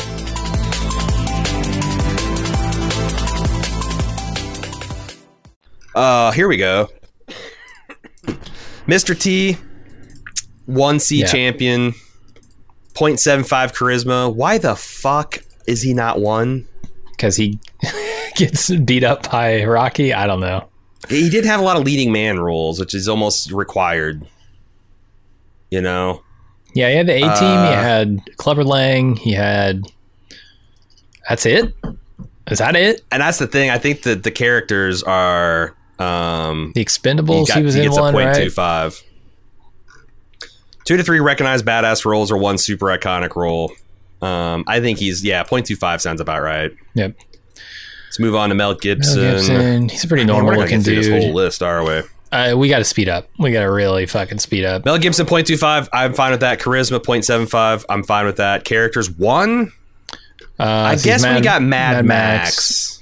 Uh, here we go. Mister T, one C
Yeah.
champion, point seven five charisma. Why the fuck is he not one?
Because he gets beat up by Rocky? I don't know.
He did have a lot of leading man roles, which is almost required. You know?
Yeah, he had the A-Team,
Uh,
he had Clubber Lang, he had... That's it? Is that it?
And that's the thing. I think that the characters are... Um,
The Expendables, he,
got,
was
he
in
gets
one,
a point two
right?
five. Two to three recognized badass roles or one super iconic role. Um, I think he's... Yeah, point two five sounds about right.
Yep.
Let's move on to Mel Gibson.
Mel Gibson. He's a pretty
I mean,
normal
we're not
looking
gonna get through
dude.
this whole list, are we?
Uh, we got to speed up. We got to really fucking speed up.
Mel Gibson, point two five. I'm fine with that. Charisma, point seven five. I'm fine with that. Characters, one.
Uh,
I
so
guess
he's
we got Mad,
Mad
Max.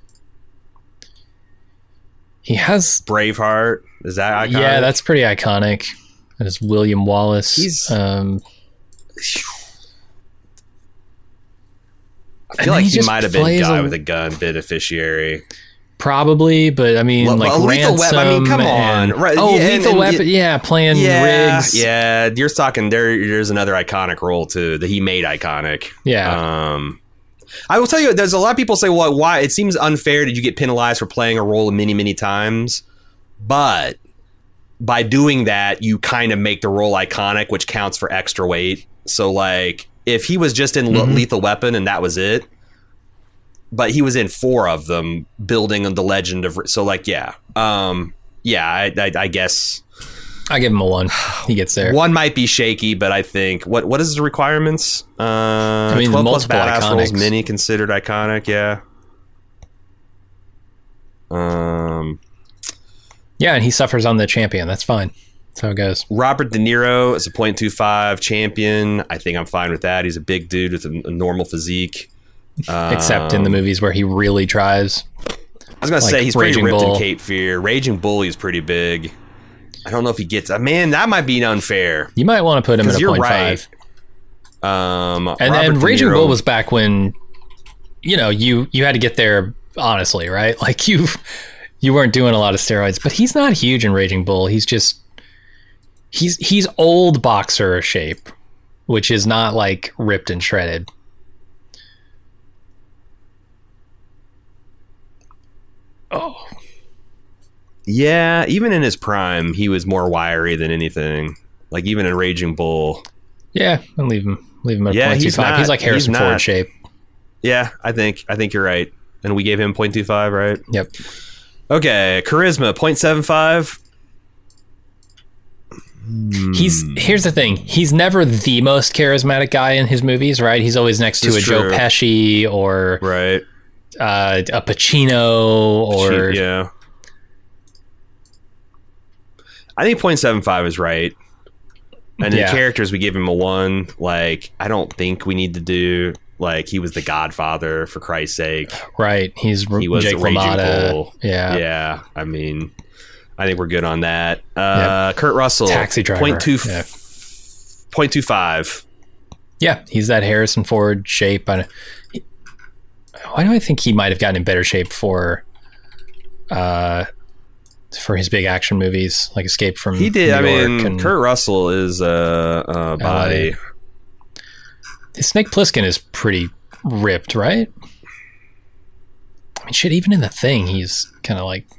He has...
Braveheart. Is that iconic?
Yeah, that's pretty iconic. That is William Wallace.
He's-
Um,
I
and
feel like
he
he
just
might have been
plays
Guy
a-
with a Gun beneficiary.
probably, but I mean,
Well,
like
well, Lethal
Ransom.
Weapon, I mean, come on.
and-
Right,
Oh,
yeah, and-
Lethal
and-
Weapon. Yeah, playing
Yeah,
Riggs.
yeah. You're talking there. There's another iconic role too that he made iconic.
Yeah.
Um, I will tell you, there's a lot of people say, "Well, why?" It seems unfair that you get penalized for playing a role many, many times, but by doing that, you kind of make the role iconic, which counts for extra weight. So, like, if he was just in
Mhm.
Lethal Weapon and that was it, but he was in four of them, building on the legend of. So, like, yeah, um, yeah, I, I, I guess.
I give him a one. He gets there.
One might be shaky, but I think what what is the requirements? Uh, I
mean,
twelve plus
multiple
badass roles,
iconics.
many considered iconic. Yeah. Um,
Yeah, and he suffers on the champion. That's fine. That's how it goes.
Robert De Niro is a point two five champion. I think I'm fine with that. He's a big dude with a, a normal physique.
Except in the
Um,
movies where he really tries.
I was gonna
like
say he's pretty
Raging
ripped
Bull.
in Cape Fear. Raging Bull, he's pretty big. I don't know if he gets. Uh, man, that might be unfair.
You might want to put him at
'Cause
a
you're
point
right.
five.
Um,
And
Robert
then
De
Raging
Niro-
Bull was back when, you know, you you had to get there honestly, right? Like you you weren't doing a lot of steroids, but he's not huge in Raging Bull. He's just he's he's old boxer shape, which is not like ripped and shredded. Oh.
Yeah, even in his prime, he was more wiry than anything. Like even in Raging Bull.
Yeah, I'll leave him. Leave him at
Yeah,
point two
he's
five.
not-
He's like Harrison
he's
Ford
not.
shape.
Yeah, I think I think you're right. And we gave him point two five, right?
Yep.
Okay, charisma point seven five.
He's here's the thing. He's never the most charismatic guy in his movies, right? He's always next to
That's
a Joe
true.
Pesci or
Right.
uh, a Pacino or
yeah. I think point seven five is right. And
Yeah.
in characters, we give him a one. Like, I don't think we need to do like he was the Godfather for Christ's sake.
right. He's
He was
Jake
the Raging
LaMotta.
Bull.
Yeah.
Yeah, I mean, I think we're good on that. Uh, Kurt Russell,
Taxi Driver.
point two,
Yeah.
point two five.
Yeah, he's that Harrison Ford shape. I, he- why do I think he might have gotten in better shape for, uh, for his big action movies like Escape from
He did.
New
I
York
mean,
and
Kurt Russell is a, a body.
Snake Plissken is pretty ripped, right? I mean, shit. Even in The Thing, he's kind of like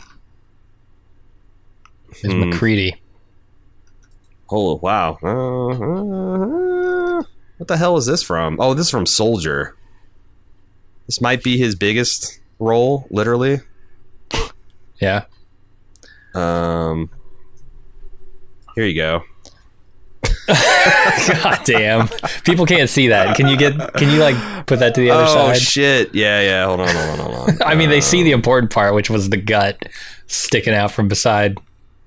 his
Hmm.
McCready.
Oh wow! Uh, uh, what the hell is this from? Oh, this is from Soldier. This might be his biggest role, literally.
Yeah.
Um, here you go.
God damn. People can't see that. Can you get? Can you like put that to the other
Oh
side?
shit! Yeah, yeah. Hold on, hold on, hold on.
I mean, they see
Um,
the important part, which was the gut sticking out from beside.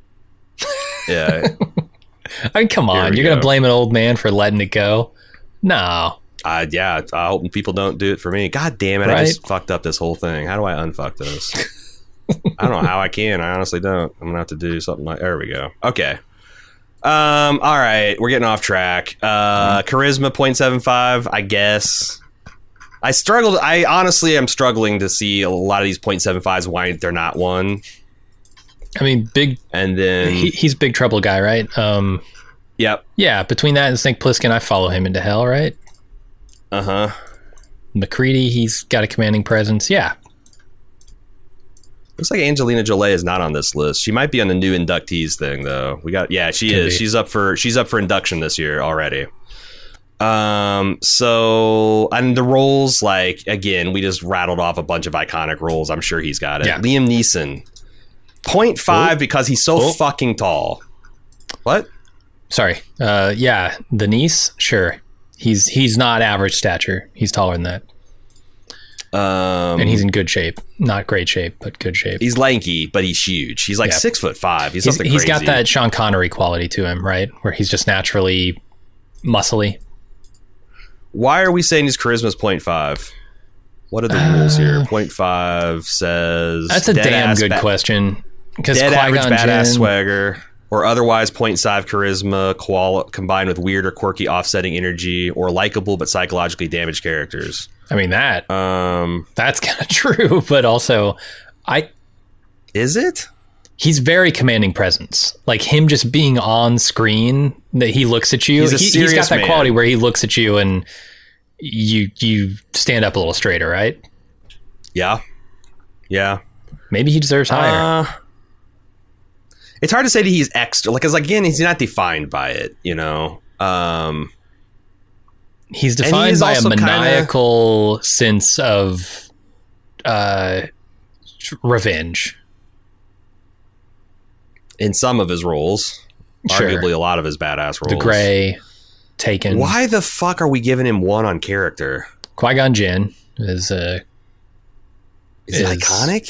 Yeah.
I mean, come
Here
on.
we
You're going
go.
to blame an old man for letting it go? No.
Uh, yeah, I hope people don't do it for me. God damn it, I
Right?
just fucked up this whole thing. How do I unfuck this? I don't know how I can. I honestly don't. I'm going to have to do something like... There we go. Okay. Um. All right, we're getting off track. Uh, Charisma, point seven five, I guess. I struggled... I honestly am struggling to see a lot of these point seven fives, why they're not one.
I mean, big.
And then...
He, he's Big Trouble guy, right? Um.
Yep.
Yeah, between that and Snake Plissken, I follow him into hell, right?
Uh-huh.
McCready, he's got a commanding presence. Yeah.
Looks like Angelina Jolie is not on this list. She might be on the new inductees thing, though. We got, yeah, she
Could
is.
be.
She's up for she's up for induction this year already. Um. So, and the roles, like again, we just rattled off a bunch of iconic roles. I'm sure he's got it.
Yeah.
Liam Neeson, point five
Oh.
because he's so
Oh.
fucking tall. What?
Sorry. Uh. Yeah. The niece. Sure. He's he's not average stature. He's taller than that,
Um.
and he's in good shape. Not great shape, but good shape.
he's lanky, but he's huge. He's like
Yeah.
six foot five. He's,
He's,
something
he's got
crazy.
that Sean Connery quality to him, right? Where he's just naturally muscly.
Why are we saying his charisma is point five? What are the rules here? point five says
That's a
dead
damn
ass
good
ba-
question. Because
Dead average
Qui-Gon
badass
Jinn,
swagger, or otherwise point five charisma qual- combined with weird or quirky offsetting energy, or likable but psychologically damaged characters.
I mean that
Um,
that's kind of true, but also, I
is it?
he's very commanding presence. Like him just being on screen, that he looks at you.
He's a
he, he's
serious
got that
man.
quality where he looks at you and you you stand up a little straighter, right?
Yeah, yeah.
Maybe he deserves higher.
Uh, it's hard to say that he's extra, like, because again, he's not defined by it. You know. Um,
He's
and he
defined
is
by a
also kinda-
maniacal sense of uh, revenge.
in some of his roles,
Sure.
arguably a lot of his badass roles.
The Gray, Taken.
Why the fuck are we giving him one on character?
Qui-Gon Jinn is uh,
Is, it
Is-
iconic?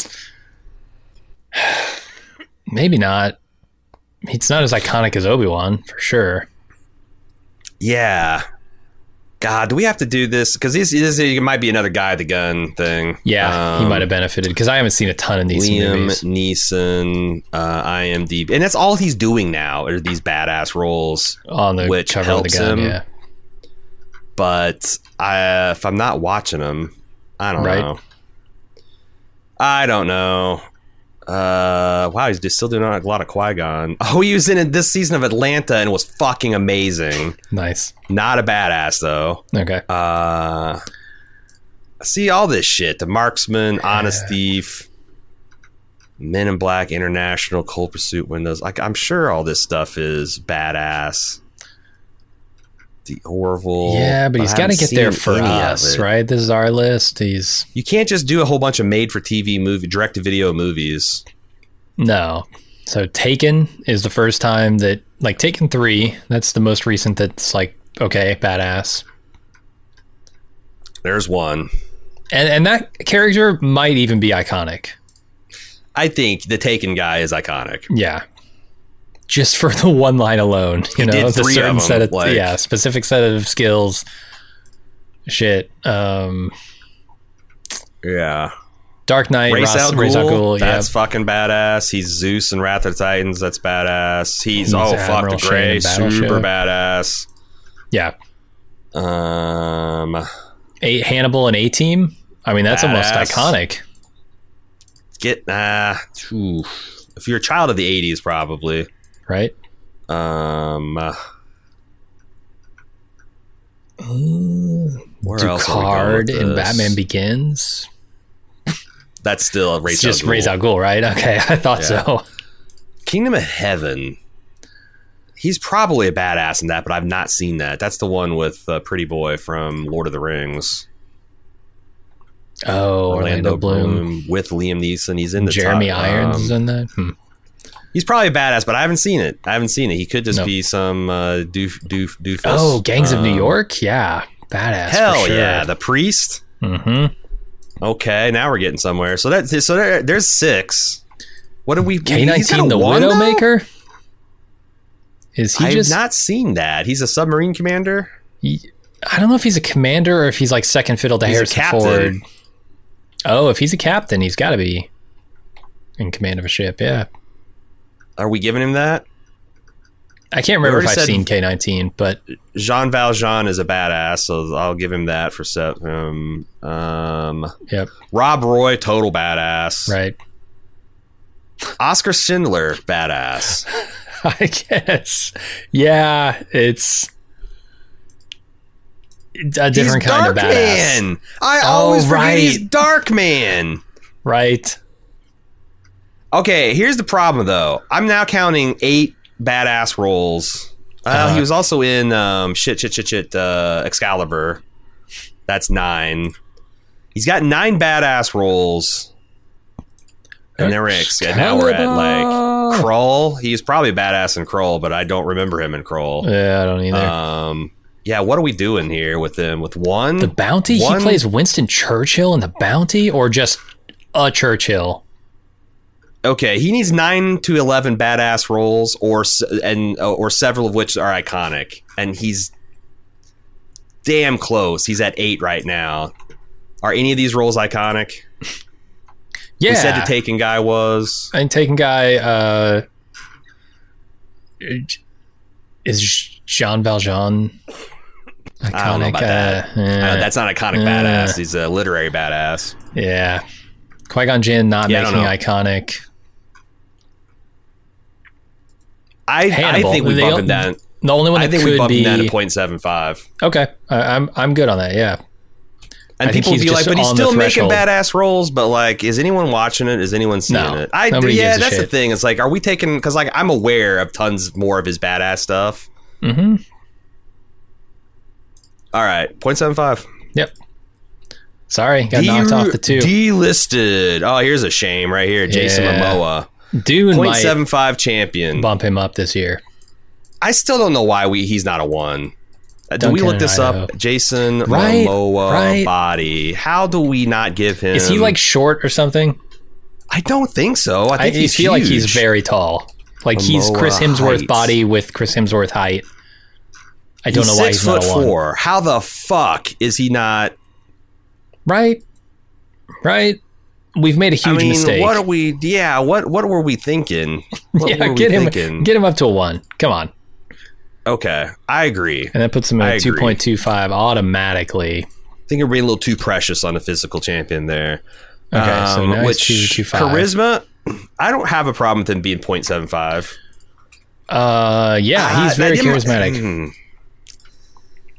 maybe not. It's not as iconic as Obi-Wan for sure.
Yeah. God, do we have to do this? Because this, this it might be another guy with the gun thing.
Yeah, he
Um,
might have benefited because I haven't seen a ton of these
Liam
movies.
Neeson, uh, I M D B, and that's all he's doing now are these badass roles.
On the
which
cover of the
helps
gun,
him.
yeah.
But I, if I'm not watching him, I don't
Right.
know. I don't know. Uh, wow, he's just still doing a lot of Qui-Gon. Oh, he was in it this season of Atlanta and was fucking amazing.
Nice.
Not a badass though.
Okay.
Uh, see all this shit. The Marksman, Honest Thief. Men in Black International, Cold Pursuit Windows. Like, I'm sure all this stuff is badass. The Orville.
Yeah, but, but he's got to get there for us, right? This is our list. He's.
You can't just do a whole bunch of made-for-T V movie, direct-to-video movies.
No. So Taken is the first time that, like, Taken three, that's the most recent that's, like, okay, badass.
There's one.
And and that character might even be iconic.
I think the Taken guy is iconic.
Yeah. Just for the one line alone. You
he
know,
did
the
three
certain
of them,
set of,
like,
yeah, specific set of skills. Shit. Um,
yeah.
Dark Knight,
Ra's al Ghul,
Ra's al Ghul,
that's
yeah.
fucking badass. He's Zeus in Wrath of the Titans, that's badass. He's,
He's
oh
Admiral
fuck the Grey,
Shane in
super
Battleship.
badass.
Yeah.
Um,
A- Hannibal and A-Team. I mean, that's
badass.
almost iconic.
Get uh, ooh. If you're a child of the eighties, probably.
Right?
Um, uh, where
Ducard
else are we going with
in
this?
Batman Begins.
That's still a Ra's
It's
al
just
Ghul.
Ra's al Ghul, right? Okay, I thought
Yeah.
so.
Kingdom of Heaven. He's probably a badass in that, but I've not seen that. That's the one with uh, Pretty Boy from Lord of the Rings.
Oh, Orlando, Bloom.
with Liam Neeson. He's in the
Jeremy
top,
Irons
um,
is in that. Hmm.
He's probably a badass, but I haven't seen it. I haven't seen it. He could just
No.
be some uh, doof doof doofus.
Oh, Gangs of New
Um,
York? Yeah. Badass.
Hell
for sure.
yeah, the priest.
Mm-hmm.
Okay, now we're getting somewhere. So that so there, there's six. What did we?
K
he's got
nineteen,
a
the
one, though?
Widowmaker? Is he
I've
just...
not seen that. He's a submarine commander.
He, I don't know if he's a commander or if he's like second fiddle to
He's a
Harrison
captain.
Ford. Oh, if he's a captain, he's got to be in command of a ship. Yeah.
Are we giving him that?
I can't remember if
already
I've
said-
seen K nineteen, but
Jean Valjean is a badass, so I'll give him that for set. Um, um,
yep,
Rob Roy, total badass.
right.
Oscar Schindler, badass.
I guess. Yeah, it's a different
he's
kind of
Dark
badass.
Man. I
Oh,
always forget
right.
he's Dark Man.
Right.
Okay, here's the problem though. I'm now counting eight badass roles. Uh,
Uh-huh.
He was also in um, shit, shit, shit, shit. Uh, Excalibur. That's nine. He's got nine badass roles. And then we're at, and now we're at like Krull. He's probably badass in Krull, but I don't remember him in Krull.
Yeah, I don't either.
Um, yeah, what are we doing here with him? With one,
the Bounty?
one-
He plays Winston Churchill in The Bounty, or just a Churchill?
Okay, he needs nine to eleven badass roles, or s- and or several of which are iconic, and he's damn close. He's at eight right now. Are any of these roles iconic?
Yeah.
We said the Taken guy was.
And Taken guy uh, is Jean Valjean iconic.
I don't know about that.
Uh,
Uh,
eh,
that's not iconic
uh,
badass. He's a literary badass.
yeah. Qui-Gon Jinn not
Yeah, I don't
making
know.
iconic.
I, I
Hannibal.
think we
The
bump
o-
him down.
The only one
I
that
think we
could
bump
be
him down to point seven five.
okay. I, I'm I'm good on that. Yeah.
And
I think
people
he's
be like,
just
but he's
on the
still making
threshold.
badass roles. But like, is anyone watching it? Is anyone seeing
No,
it? I
nobody
yeah,
gives a
that's the
shit.
thing. It's like, are we taking? Because like, I'm aware of tons more of his badass stuff.
Mm-hmm.
All right, point seven five.
Yep. Sorry, got knocked off the two.
Delisted. Oh, here's a shame right here. Jason
Yeah.
Momoa,
Dune
point
might
seven five champion.
bump him up this year.
I still don't know why we he's not a one. Uh, do we
Duncan
look
and
this
Idaho.
up? Jason
Right,
Momoa
right.
body. How do we not give him?
Is he like short or something?
I don't think so. I
I,
think
I
he's
feel like he's
huge.
very tall. Like he's
Momoa
Chris Hemsworth
height.
body with Chris Hemsworth height. I don't
He's
know why
six
he's not
foot
a one.
four. How the fuck is he not?
Right, right. We've made a huge
I mean,
mistake.
what are we? Yeah, what what were we thinking? What
yeah,
were we
get him,
thinking?
get him up to a one. Come on,
Okay, I agree.
and that puts him
I
at two
agree.
point two five automatically.
I think we're being a little too precious on the physical champion there.
Okay, so
Um,
now
which
he's two two five.
charisma? I don't have a problem with him being point seven five.
Uh, yeah, he's
Uh,
very
that-
charismatic.
Hmm.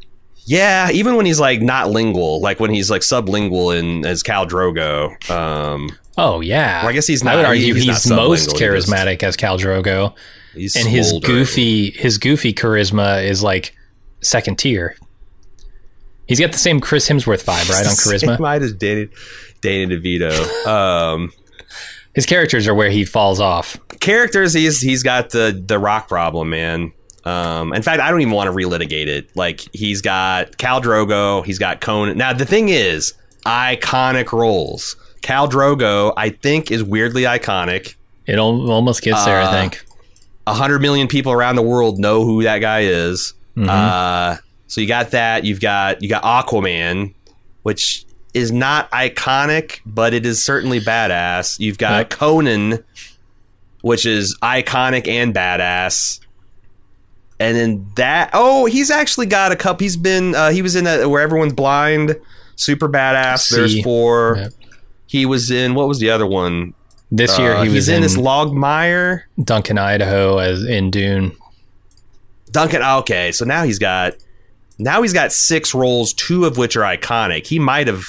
Yeah, even when he's like not lingual, like when he's like sublingual in as Khal Drogo. Um,
oh yeah,
well, I guess he's not.
I would argue
he's,
he's,
he's
most
sublingual,
charismatic as Khal Drogo,
he's
and his
smoldering.
goofy his goofy charisma is like second tier. He's got the same Chris Hemsworth vibe, right, on charisma.
I just dated Danny DeVito. Um,
his characters are where he falls off.
Characters, he's he's got the the rock problem, man. Um, in fact, I don't even want to relitigate it. Like, he's got Khal Drogo, he's got Conan. Now, the thing is, iconic roles. Khal Drogo, I think, is weirdly iconic.
It al- almost gets there,
Uh,
I think.
A hundred million people around the world know who that guy is.
Mhm.
Uh, so you got that. You've got you got Aquaman, which is not iconic, but it is certainly badass. You've got
Yep.
Conan, which is iconic and badass. And then that, oh, he's actually got a couple. He's been, uh, he was in that Where Everyone's Blind, super badass.
See.
There's four.
Yep.
He was in, what was the other one?
This year
Uh,
he
he's
was
in,
in,
this Logmire.
Duncan, Idaho, as in Dune.
Duncan, okay, so now he's got, now he's got six roles, two of which are iconic. He might have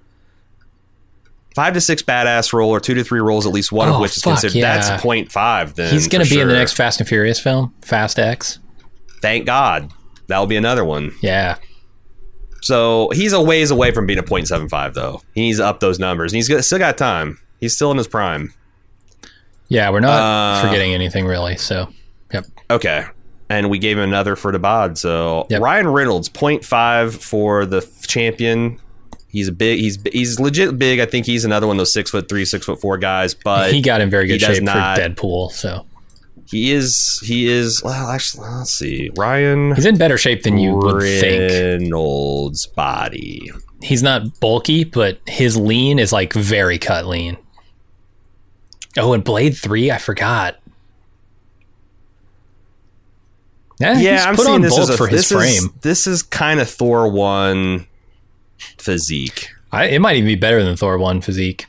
five to six badass role or two to three roles, at least one
Oh,
of which is
fuck,
considered.
yeah.
That's point five. Then
He's going to
for
be in the
sure.
next Fast and Furious film, Fast X.
Thank God, that'll be another one.
Yeah.
So he's a ways away from being a point seven five, though. He needs to up those numbers. And he's got, still got time. He's still in his prime.
Yeah, we're not
Uh,
forgetting anything really. So, yep.
Okay. And we gave him another for the bod. So
Yep.
Ryan Reynolds, point five for the f- champion. He's a big. He's he's legit big. I think he's another one of those six foot three, six foot four guys. But
He got in very
he
good
does
shape
not-
for Deadpool. So
he is. He is. Well, actually, let's see. Ryan
he's in better shape than you would think.
Reynolds' body.
He's not bulky, but his lean is like very cut lean. Oh, and Blade three, I forgot. Yeah,
Yeah,
he's
I'm
put
seeing
on
this
bulk
as a,
for his
this is,
frame.
This is kind of Thor one physique.
I, it might even be better than Thor one physique.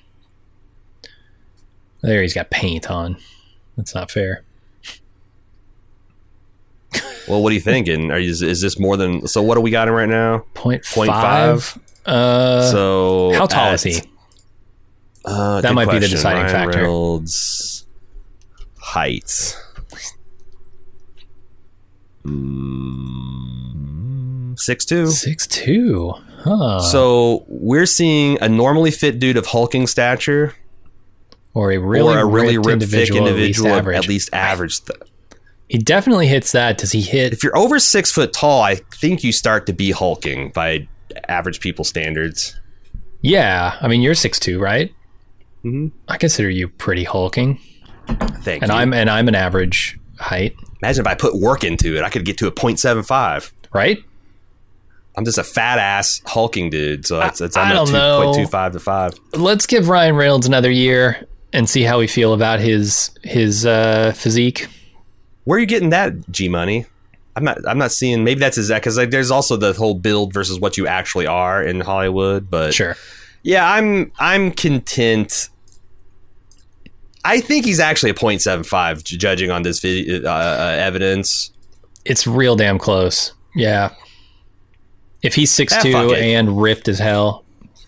There, he's got paint on. That's not fair.
Well, what are you thinking? Are you, is this more than? So what do we got him right now?
Point
Point
five.
five.
Uh,
So
how tall
at-
is he?
Uh,
That
good
might be the
question.
deciding
Ryan
factor.
Reynolds' height. Mm, six two.
Six two. Huh.
So we're seeing a normally fit dude of hulking stature,
or a really,
or a really
ripped,
ripped, thick
individual,
individual,
at least average.
at least average. Th-
He definitely hits that. Does he hit?
if you're over six foot tall, I think you start to be hulking by average people standards.
Yeah, I mean you're six two, right?
Mm-hmm.
I consider you pretty hulking,
Thank
and
you.
I'm and I'm an average height,
Imagine if I put work into it, I could get to a point seven five.
right?
I'm just a fat ass hulking dude, so it's, it's
I
I'm
don't
a
know.
two point two five to five.
Let's give Ryan Reynolds another year and see how we feel about his his uh, physique.
Where are you getting that G money? I'm not. I'm not seeing. Maybe that's his. Because like, there's also the whole build versus what you actually are in Hollywood. But
Sure.
yeah, I'm. I'm content. I think he's actually a point seven five, j- judging on this vi- uh, uh, evidence.
It's real damn close. Yeah. If he's six
Ah,
two
fuck it.
and ripped as hell.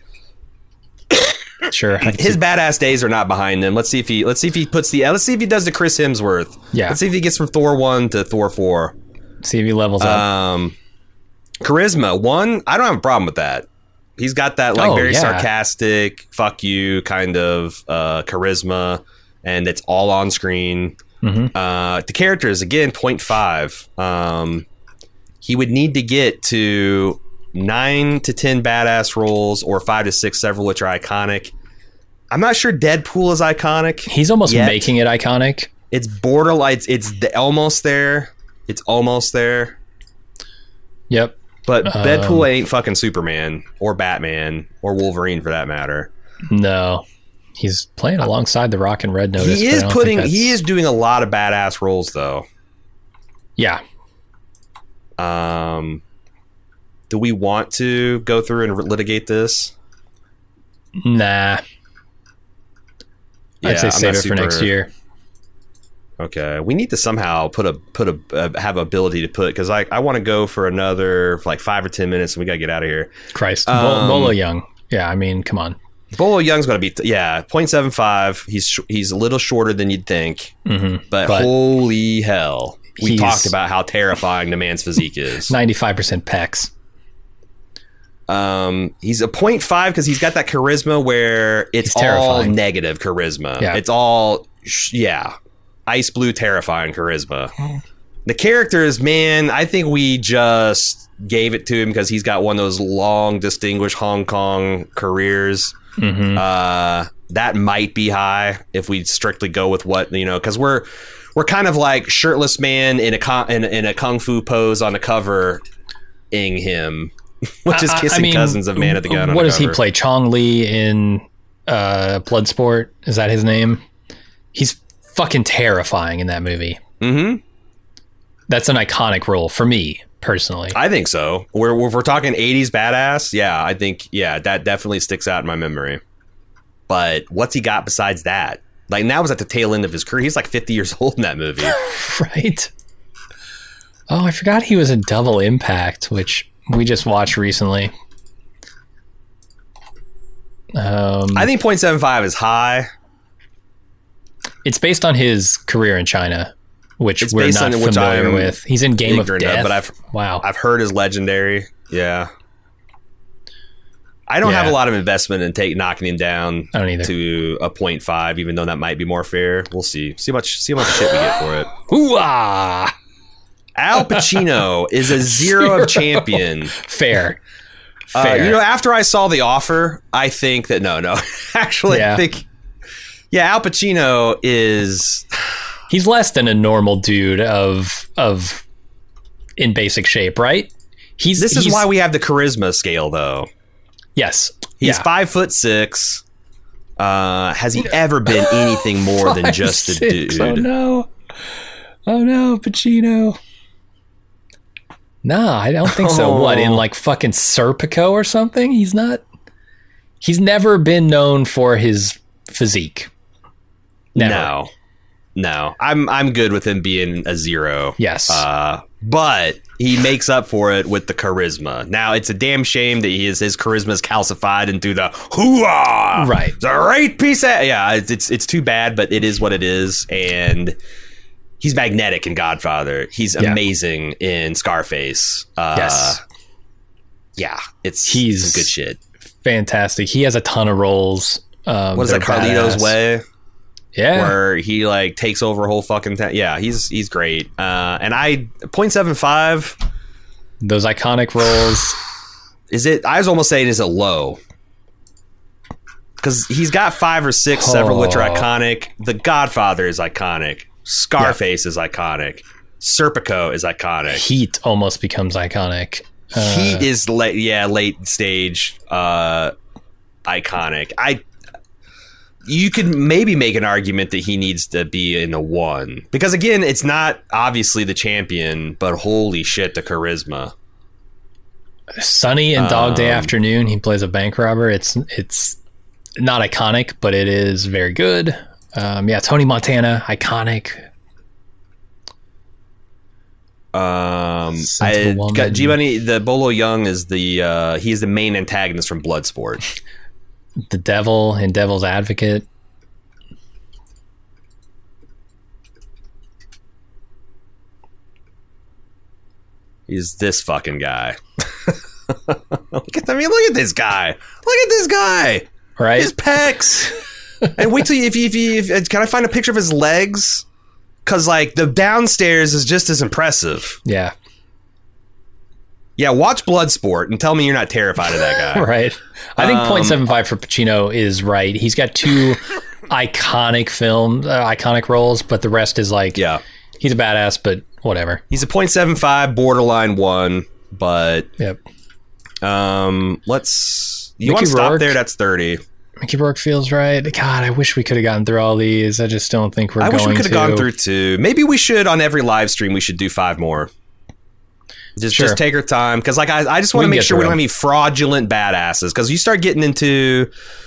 Sure. I can
His
see-
badass days are not behind him. Let's see if he. Let's see if he puts the. Let's see if he does the Chris Hemsworth.
Yeah.
Let's see if he gets from Thor one to Thor four.
see if he levels up.
Um, charisma one. I don't have a problem with that. He's got that like
Oh,
very
yeah.
sarcastic, fuck you kind of uh, charisma, and it's all on screen.
Mhm.
Uh, the characters again point five. Um, he would need to get to nine to ten badass roles, or five to six, several which are iconic. I'm not sure Deadpool is iconic.
He's almost
yet.
making it iconic.
It's borderline. It's, it's the, almost there. It's almost there.
Yep.
But
Um,
Deadpool ain't fucking Superman or Batman or Wolverine for that matter.
No. He's playing alongside the Rock and Red Notice.
He
but I
is
don't
putting.
think
He
that's-
is doing a lot of badass roles though.
Yeah.
Um, do we want to go through and litigate this?
Nah.
Yeah,
I'd say
I'm
save
not
it for next
super-
year.
Okay, we need to somehow put a put a uh, have ability to put because I I want to go for another for like five or ten minutes and we gotta get out of here.
Christ,
Um,
Bol- Bolo Young. Yeah, I mean, come on.
Bolo Young's gonna be yeah point seven five. He's sh- he's a little shorter than you'd think,
Mm-hmm.
but,
But
holy hell, we
he's-
talked about how terrifying the man's physique is.
ninety-five percent pecs.
Um, he's a point five because he's got that charisma where it's
He's
all
terrifying.
negative charisma.
Yeah.
It's all sh- yeah, ice blue terrifying charisma. The characters, man, I think we just gave it to him because he's got one of those long, distinguished Hong Kong careers.
Mm-hmm.
Uh, that might be high if we strictly go with what you know, because we're we're kind of like shirtless man in a con- in, in a kung fu pose on the cover, ing him. Which is
I- I
kissing
mean,
cousins of Man at the Gun. on
What
the
does he
cover.
play? Chong Li in uh, Bloodsport? Is that his name? He's fucking terrifying in that movie.
Mm-hmm.
That's an iconic role for me personally.
I think so. We're, if we're talking eighties badass, yeah, I think, yeah, that definitely sticks out in my memory. But what's he got besides that? Like, now was at the tail end of his career. He's like fifty years old in that movie.
Right. Oh, I forgot he was in Double Impact, which we just watched recently. Um,
I think point seven five is high.
it's based on his career in China, which
It's
we're
based
not
on which
familiar
I'm
with. He's in Game of
ignorant of,
Death.
but I've-
wow.
I've heard is legendary. Yeah. I don't
Yeah.
have a lot of investment in take knocking him down
I don't either.
to a point five, even though that might be more fair. We'll see. See how much see how much shit we get for it.
Hoo-ah!
Al Pacino is a zero of champion.
Fair.
Uh,
Fair.
you know, after I saw the offer, I think that no, no, actually,
Yeah.
I think, yeah, Al Pacino is.
He's less than a normal dude of of in basic shape, right? He's
This is
he's-
why we have the charisma scale, though.
yes.
He's
yeah.
five foot six. Uh, has he ever been anything more than
Five,
just a
six.
dude?
Oh no! Oh no, Pacino. Nah, I don't think so.
Oh.
What, in like fucking Serpico or something? He's not. He's never been known for his physique. Never.
No, no, I'm I'm good with him being a zero.
Yes.
Uh, but he makes up for it with the charisma. Now it's a damn shame that he is, his charisma is calcified into the hoo-ah,
Right.
the right piece of yeah. It's, it's it's too bad, but it is what it is, and he's magnetic in Godfather. He's
Yeah.
amazing in Scarface. Uh,
Yes.
yeah, it's
He's-
some good shit.
Fantastic. He has a ton of roles. Um,
What is
they're
that, Carlito's
badass.
Way?
Yeah.
Where he like takes over a whole fucking town. Yeah, he's he's great. Uh, and I point seven five.
Those iconic roles.
Is it? I was almost saying, is it low? Because he's got five or six, several of which are
Oh.
iconic. The Godfather is iconic. Scarface is iconic. Serpico is iconic.
Heat almost becomes iconic. Uh,
Heat is late, yeah, late stage, uh, iconic. I, you could maybe make an argument that he needs to be in the one because again, it's not obviously the champion, but holy shit, the charisma.
Sunny in Dog Day
Um,
Afternoon, he plays a bank robber. It's it's not iconic, but it is very good. Um, yeah, Tony Montana, iconic.
Um,
Sensible
I
woman.
got G-Money, the Bolo Young is the uh, he's the main antagonist from Bloodsport.
The Devil in Devil's Advocate.
He's this fucking guy. Look at I mean, look at this guy. Look at this guy.
Right?
His pecs. And wait till you, if you, if you, if, can I find a picture of his legs? Because like the downstairs is just as impressive.
Yeah.
Yeah, watch Bloodsport and tell me you're not terrified of that guy.
Right. I think
Um,
point seven five for Pacino is right. He's got two iconic film, uh, iconic roles, but the rest is like,
Yeah,
he's a badass, but whatever.
he's a point seven five, borderline one, but
Yep.
um, let's. You
Mickey
want to stop
Rourke?
there? That's thirty.
Mickey Rourke feels right. God, I wish we could have gotten through all these. I just don't think we're
I
going
wish we could have
to.
gone through two. Maybe we should on every live stream. We should do five more. Just,
Sure.
just take our time because, like, I, I just want
We
to
can
make
get
sure we
through
don't have
them.
any fraudulent badasses. Because you start getting into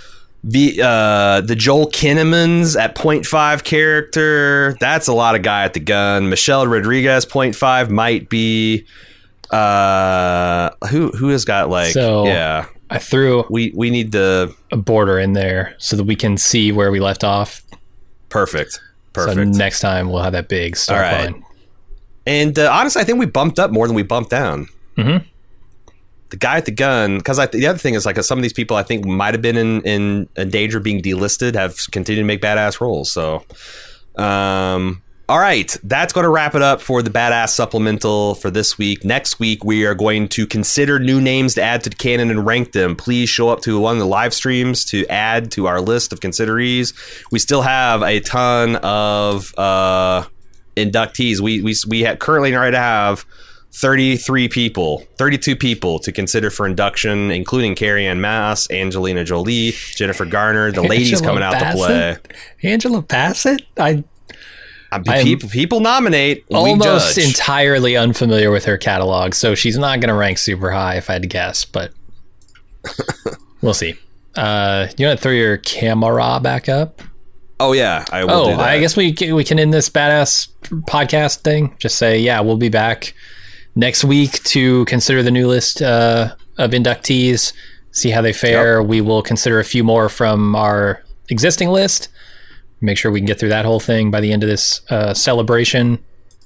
The uh, the Joel Kinnemans at point five character. That's a lot of guy at the gun. Michelle Rodriguez point five might be. Uh, who who has got like
so
yeah.
I threw
we we need the
a border in there so that we can see where we left off.
Perfect. Perfect.
So next time we'll have that big start
All right.
line.
And uh, honestly, I think we bumped up more than we bumped down.
Mm-hmm.
The guy at the gun, because the other thing is like some of these people I think might have been in, in, in danger of being delisted have continued to make badass rolls. So, um, all right, that's going to wrap it up for the badass supplemental for this week. Next week, we are going to consider new names to add to the canon and rank them. Please show up to one of the live streams to add to our list of considerees. We still have a ton of uh, inductees. We we we have currently right now have thirty-three people, thirty-two people to consider for induction, including Carrie Ann Moss, Angelina Jolie, Jennifer Garner, the ladies
Angela
coming out
Bassett?
to play.
Angela Bassett? I
Uh, people, people nominate.
almost
we judge.
entirely unfamiliar with her catalog, so she's not going to rank super high if I had to guess, but we'll see. Uh, you want to throw your camera back up?
Oh yeah, I will.
Oh,
do that.
I guess we can, we can end this badass podcast thing. Just say, yeah, we'll be back next week to consider the new list uh, of inductees, see how they fare. Yep. We will consider a few more from our existing list. Make sure we can get through that whole thing by the end of this uh, celebration.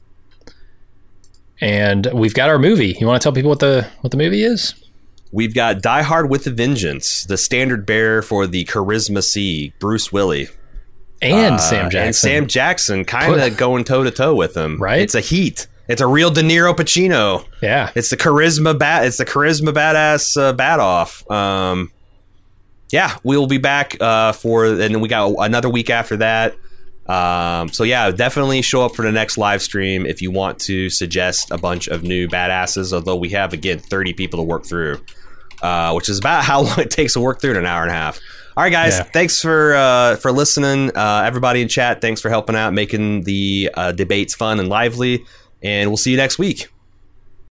And we've got our movie. You want to tell people what the what the movie is?
We've got Die Hard with a Vengeance, the standard bearer for the Charisma C, Bruce Willis.
And
uh,
Sam Jackson.
And Sam Jackson kind of going toe-to-toe with him.
Right?
It's a heat. It's a real De Niro Pacino.
Yeah.
It's the charisma bat. It's the charisma badass uh, bat off. Um, yeah, we'll be back uh, for, and then we got another week after that. Um, so yeah, definitely show up for the next live stream if you want to suggest a bunch of new badasses. Although we have again thirty people to work through, uh, which is about how long it takes to work through in an hour and a half. All right, guys,
yeah.
thanks for uh, for listening. Uh, everybody in chat, thanks for helping out, making the uh, debates fun and lively. And we'll see you next week.